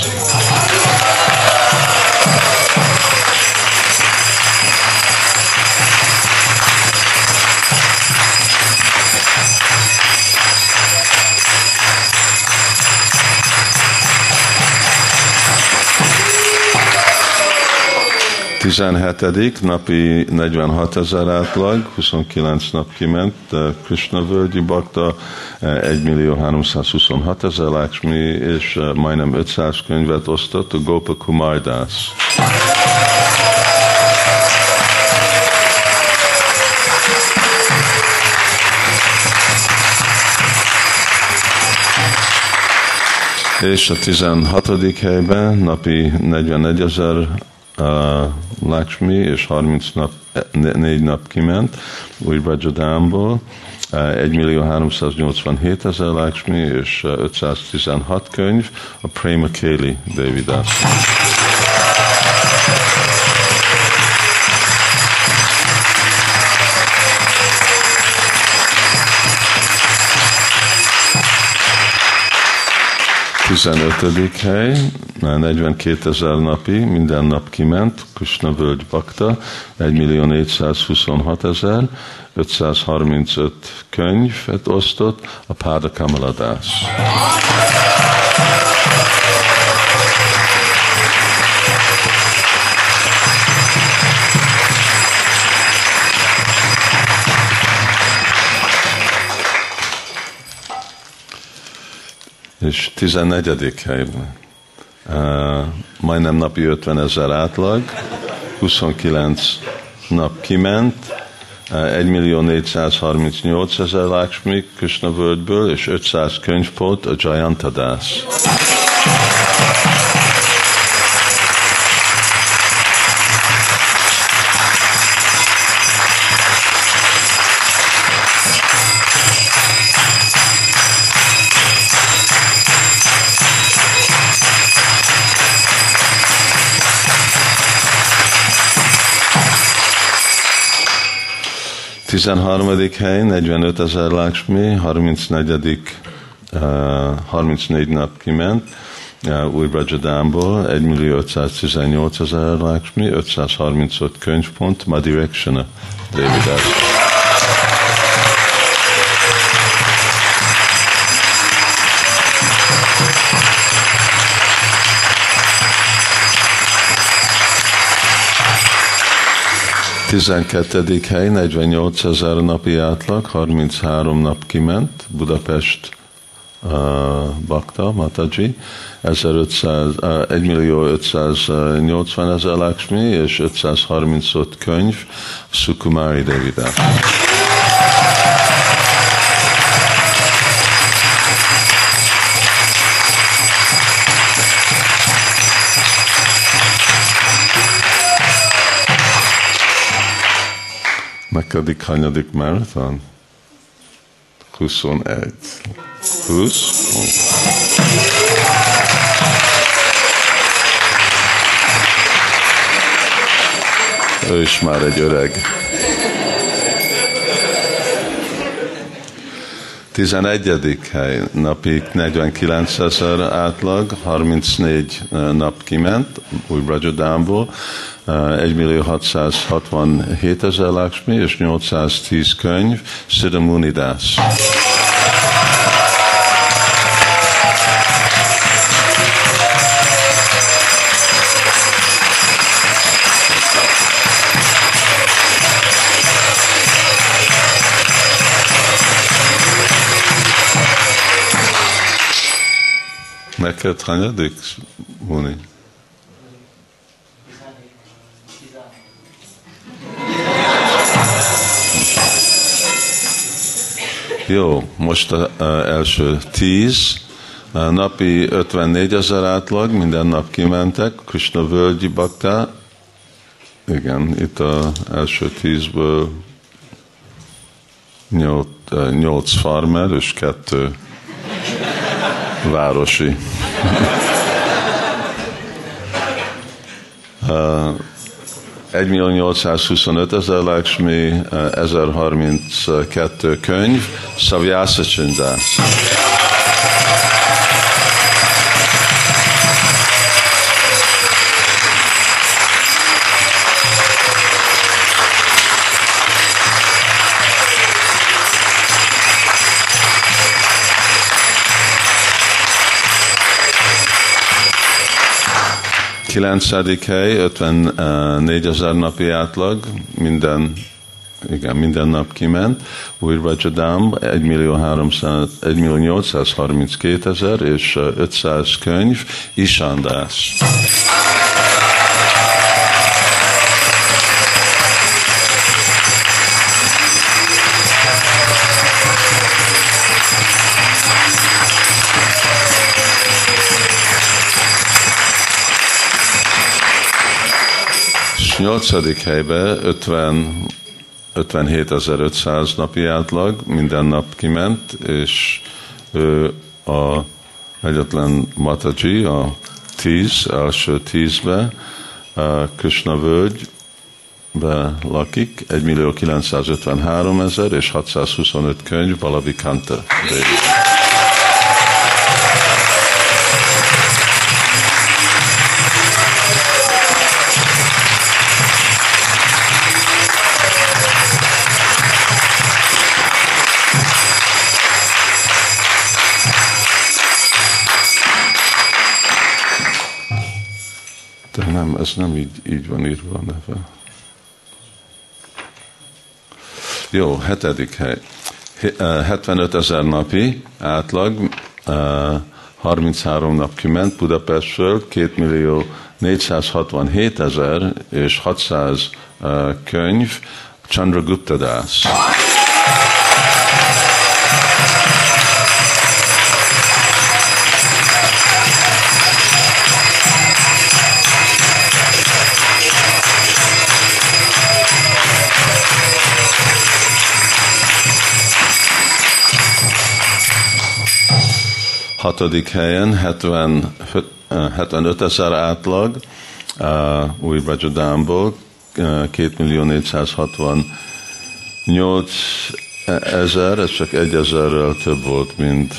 tizenhetedik napi negyvenhat ezer átlag, huszonkilenc nap kiment, Krishna völgyi bakta, egy millió háromszázhuszonhat ezer Lakshmi, és majdnem ötszáz könyvet osztott a Gopa Kumar Das. És a tizenhatodik helyben napi negyvenegy ezer Uh, Lakshmi, és harminc nap, négy nap kiment Új Brajadámból, uh, egy millió háromszáznyolcvanhét ezer Lakshmi, és uh, ötszáztizenhat könyv, a Prema Keli Devi Das. tizenötödik hely, negyvenkétezer napi, minden nap kiment, Krishna völgy bakta, egy millió négyszázhuszonhat ezer, ötszázharmincöt könyvet osztott, a Pada Kamala Das. És tizennegyedik helyben. Uh, majdnem napi ötven ezer átlag, huszonkilenc nap kiment, uh, egy millió négyszázharmincnyolc ezer Lakshmi Krishna völgyből, és ötszáz könyvpont a Jayanta Das. tizenharmadik hely, negyvenöt ezer Lakshmi, harmincnegyedik Uh, harmincnégy nap kiment uh, Új Brajadámból, egy millió ötszáztizennyolc ezer Lakshmi, ötszázharmincöt könyvpont, Madhyaksana Devi Das. tizenkettedik hely, negyvennyolc ezer napi átlag, harminchárom nap kiment, Budapest bakta, Mataji, egy millió ötszáznyolcvan ezer Lakshmi, és ötszázharmincöt könyv Sukumari Devidas. Mekkedik hanyadik marathon? huszonegy. húsz. Ő is már egy öreg. tizenegyedik hely, napi negyvenkilencezer átlag, harmincnégy nap kiment új Brajadámból, egy millió hatszázhatvanhét ezer Lakshmi és nyolcszáztíz könyv, Siddha Muni Das. Neked hanyadik, Muni? Jó, most az első tíz, napi ötvennégy ezer átlag, minden nap kimentek, Krishna völgyi bakták. Igen, itt az első tízből nyolc, nyolc farmer és kettő városi. egy millió nyolcszázhuszonöt ezer Lakshmi, ezerharminckettő könyv, Savyasa Csindász. kilencedik hely, ötvennégy ezer napi átlag, minden, igen, minden nap kiment, új Rajadám, egy millió nyolcszázharminckét ezer és ötszáz könyv, Isandás. nyolcadik helybe ötven, ötvenhétezer-ötszáz napi átlag, minden nap kiment, és ő a egyetlen Mataji, a tíz, első tízbe, Krishna völgybe lakik, egy millió kilencszázötvenhárom ezer és hatszázhuszonöt könyv, Balavikanta. De nem, ez nem így, így van írva a neve. Jó, hetedik hely. hetvenöt ezer napi átlag, harminchárom nap kiment Budapestről, két millió négyszázhatvanhét ezer és hatszáz könyv, Chandragupta Das. Hatodik helyen hetven, hetvenöt ezer átlag, uh, új Brajadámból, uh, két millió négyszázhatvannyolc ezer, ez csak egy ezerrel több volt, mint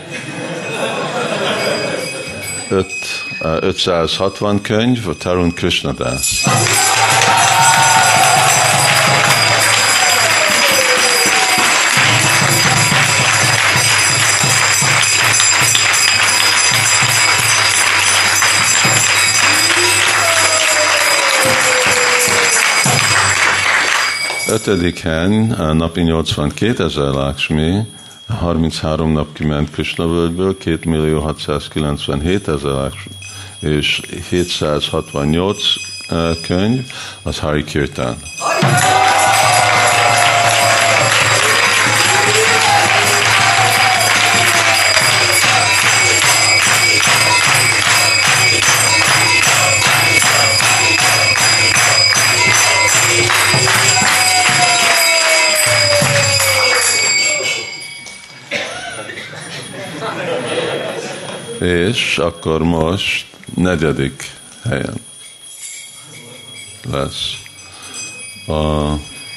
öt, uh, ötszázhatvan könyv, Tarun Krishna Das. Ötödik helyen napi nyolcvankét ezer Lakshmi, harminchárom nap kiment Krishna völgyből, két millió hatszázkilencvenhét ezer és hétszázhatvannyolc könyv, az Hari Kirtan. És akkor most negyedik helyen lesz a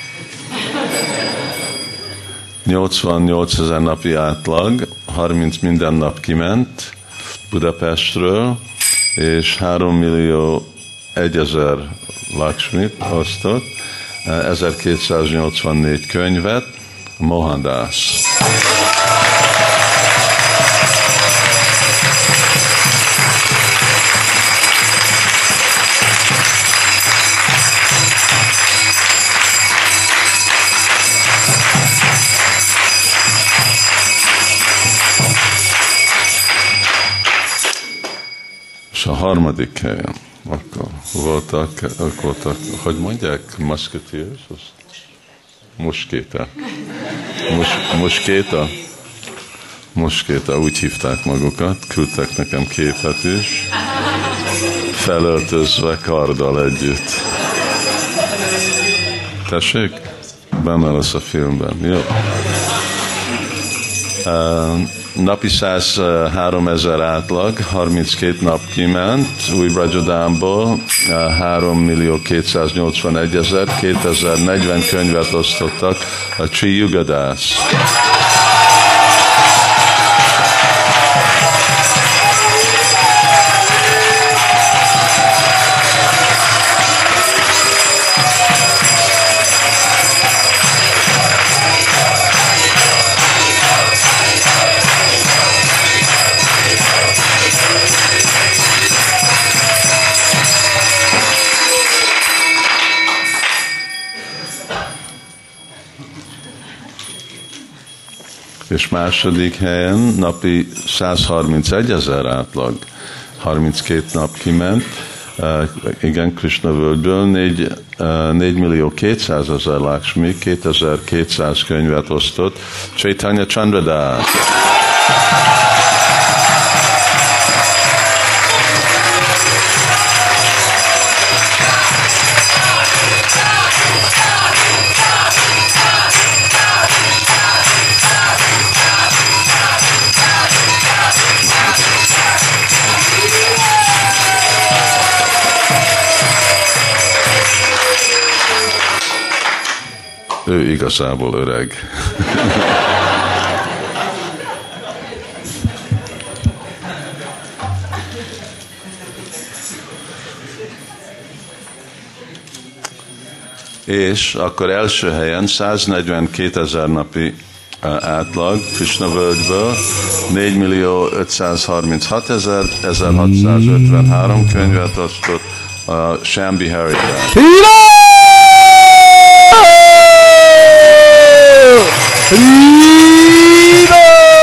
nyolcvannyolc ezer napi átlag, harminc minden nap kiment Budapestről, és három millió egyezer Lakshmit osztott, ezerkétszáznyolcvannégy könyvet, Mohandas. És a harmadik helyen, akkor voltak, akkor voltak, hogy mondják, musketeers? Muskéta. Mus, muskéta? Muskéta, úgy hívták magukat, küldtek nekem képet is, felöltözve karddal együtt. Tessék? Benne lesz a filmben, jó? Uh, napi százhárom ezer átlag, harminckét nap kiment, új Brajadámból, három millió kétszáznyolcvanegy ezer, kétezer-negyven könyvet osztottak a Sri Yugadász. És második helyen napi százharmincegy ezer átlag, harminckét nap kiment, uh, igen, Krishna völgyből, négy millió kétszáz ezer Lakshmi, kétezer-kétszáz könyvet osztott, Chaitanya Chandradás. Ő igazából öreg. És akkor első helyen száznegyvenkét ezer napi átlag Krishna völgyből, négy millió ötszázharminchat ezer, ezerhatszázötvenhárom könyvet osztott a Shambhi Haridas. Riva!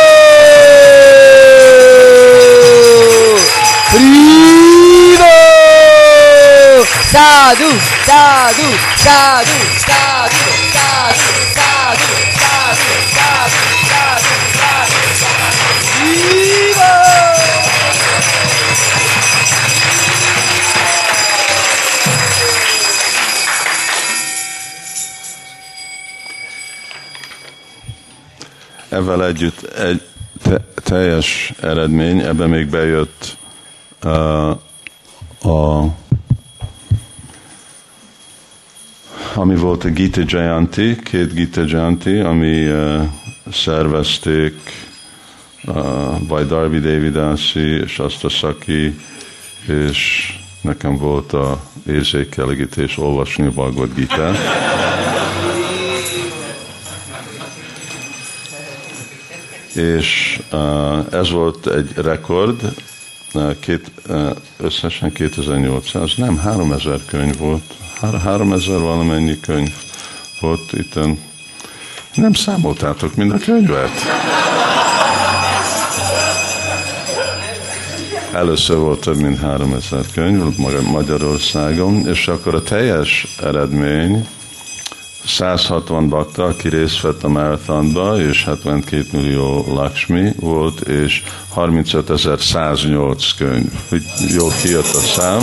Riva! Sadhu, sadhu, sadhu, sadhu, sadhu, sadhu, sadhu, sadhu, sadhu, sadhu, sadhu. Riva! Ezzel együtt egy te, teljes eredmény, ebben még bejött uh, a, ami volt a Gita Jayanti, két Gita Jayanti, ami uh, szervezték uh, Vaidarvi Devidasi és azt a Szaki, és nekem volt a érzékelégítés olvasni a Bhagavad Gitát. És uh, ez volt egy rekord, uh, két, uh, összesen kétezer-nyolcszáz, nem, háromezer könyv volt, háromezer valamennyi könyv volt itten. Nem számoltátok mind a könyvet? először volt több mint háromezer könyv Magyarországon, és akkor a teljes eredmény száz hatvan bakta, aki részt vett a marathonba, és hetvenkét millió Lakshmi volt, és harmincötezer-száznyolc könyv. Úgy jól kijött a szám.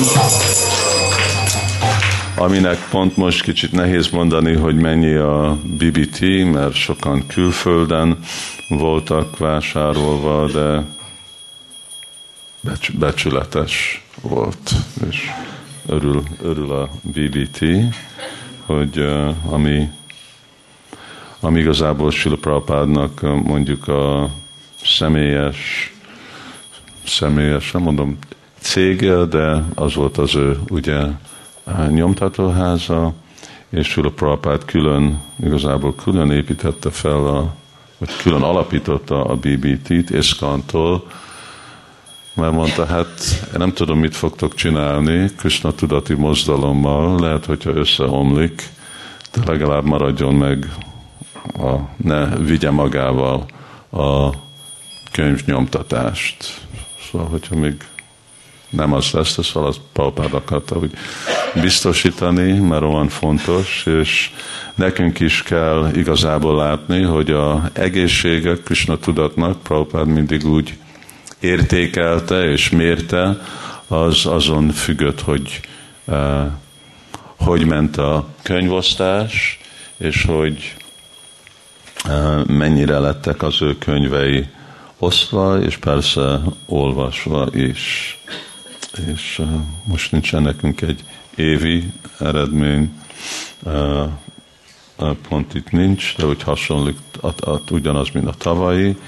Aminek pont most kicsit nehéz mondani, hogy mennyi a bé bé té, mert sokan külföldön voltak vásárolva, de becs- becsületes volt, és örül, örül a bé bé té, hogy uh, ami, ami igazából Srila Prabhupádnak uh, mondjuk a személyes, személyes, nem mondom cége, de az volt az ő ugye nyomtatóháza, és Srila Prabhupád külön, igazából külön építette fel, a, vagy külön alapította a bé bé té-t ISKCON-tól, mert mondta, hát én nem tudom, mit fogtok csinálni Krishna tudati mozdalommal, lehet, hogyha összeomlik, de legalább maradjon meg, a, ne vigye magával a könyvnyomtatást. Szóval, hogyha még nem az lesz, de szóval az Prabhupád akarta, hogy biztosítani, mert olyan fontos, és nekünk is kell igazából látni, hogy az egészsége Krishna tudatnak Prabhupád mindig úgy értékelte és mérte, az azon függött, hogy uh, hogy ment a könyvosztás, és hogy uh, mennyire lettek az ő könyvei osztva, és persze olvasva is. És uh, most nincsen nekünk egy évi eredmény, uh, uh, pont itt nincs, de úgy hasonlít, at, at, ugyanaz, mint a tavalyi,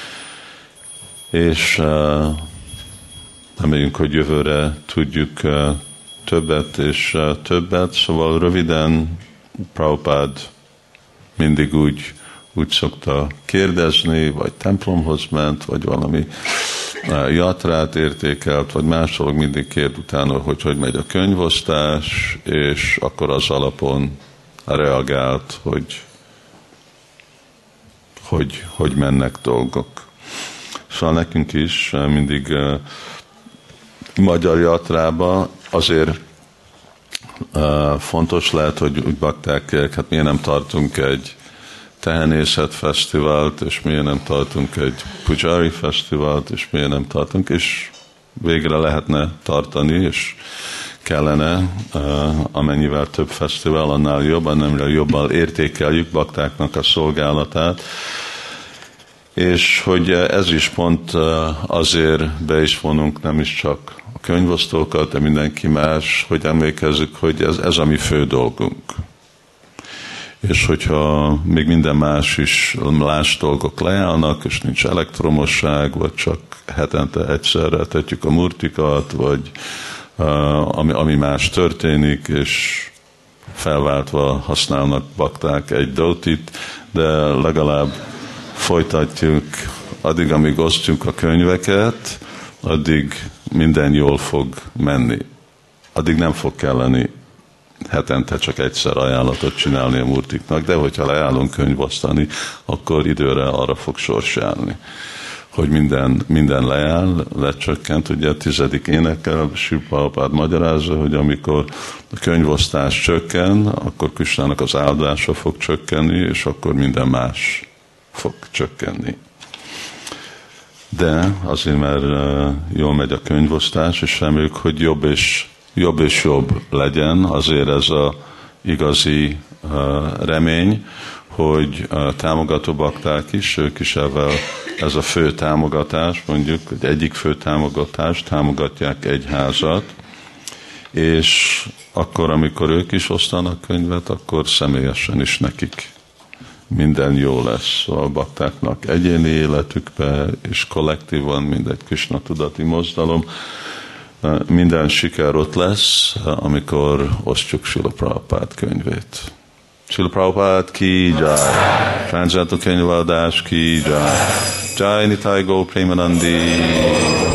és uh, reméljünk, hogy jövőre tudjuk uh, többet és uh, többet, szóval röviden Prabhupád mindig úgy, úgy szokta kérdezni, vagy templomhoz ment, vagy valami uh, jatrát értékelt, vagy más dolog, mindig kérd utána, hogy hogy megy a könyvosztás, és akkor az alapon reagált, hogy hogy, hogy mennek dolgok. Szóval nekünk is mindig uh, magyar jatrába azért uh, fontos lehet, hogy úgy bakták, hát miért nem tartunk egy tehenészet fesztivált, és miért nem tartunk egy pujari fesztivált, és miért nem tartunk, és végre lehetne tartani, és kellene, uh, amennyivel több fesztivál, annál jobban, nem jobban értékeljük baktáknak a szolgálatát, és hogy ez is pont azért be is vonunk nem is csak a könyvosztókat, de mindenki más, hogy emlékezzük, hogy ez, ez a mi fő dolgunk. És hogyha még minden más is, más dolgok leállnak, és nincs elektromosság, vagy csak hetente egyszerre tetjük a murtikat, vagy uh, ami, ami más történik, és felváltva használnak bakták egy dótit, de legalább folytatjuk, addig, amíg osztjuk a könyveket, addig minden jól fog menni. Addig nem fog kelleni hetente csak egyszer ajánlatot csinálni a murtiknak, de hogyha leállunk könyvosztani, akkor időre arra fog sorsálni, hogy minden, minden leáll, lecsökkent. Ugye a tizedik énekkel Srila Prabhupád magyarázza, hogy amikor a könyvosztás csökken, akkor Krisnának az áldása fog csökkenni, és akkor minden más fog csökkenni. De azért, mert jól megy a könyvosztás, és reméljük, hogy jobb és, jobb és jobb legyen, azért ez az igazi remény, hogy támogató bakták is, ők is ezzel, ez a fő támogatás, mondjuk, hogy egyik fő támogatás, támogatják egy házat, és akkor, amikor ők is osztanak könyvet, akkor személyesen is nekik minden jó lesz a baktáknak egyéni életükbe, és kollektívan, mint egy Krishna tudati mozdalom. Minden siker ott lesz, amikor osztjuk Srila Prabhupád könyvét. Srila Prabhupád ki jai, Transcendental könyvadás ki jai, Jai Nitai Gaur Premanandi.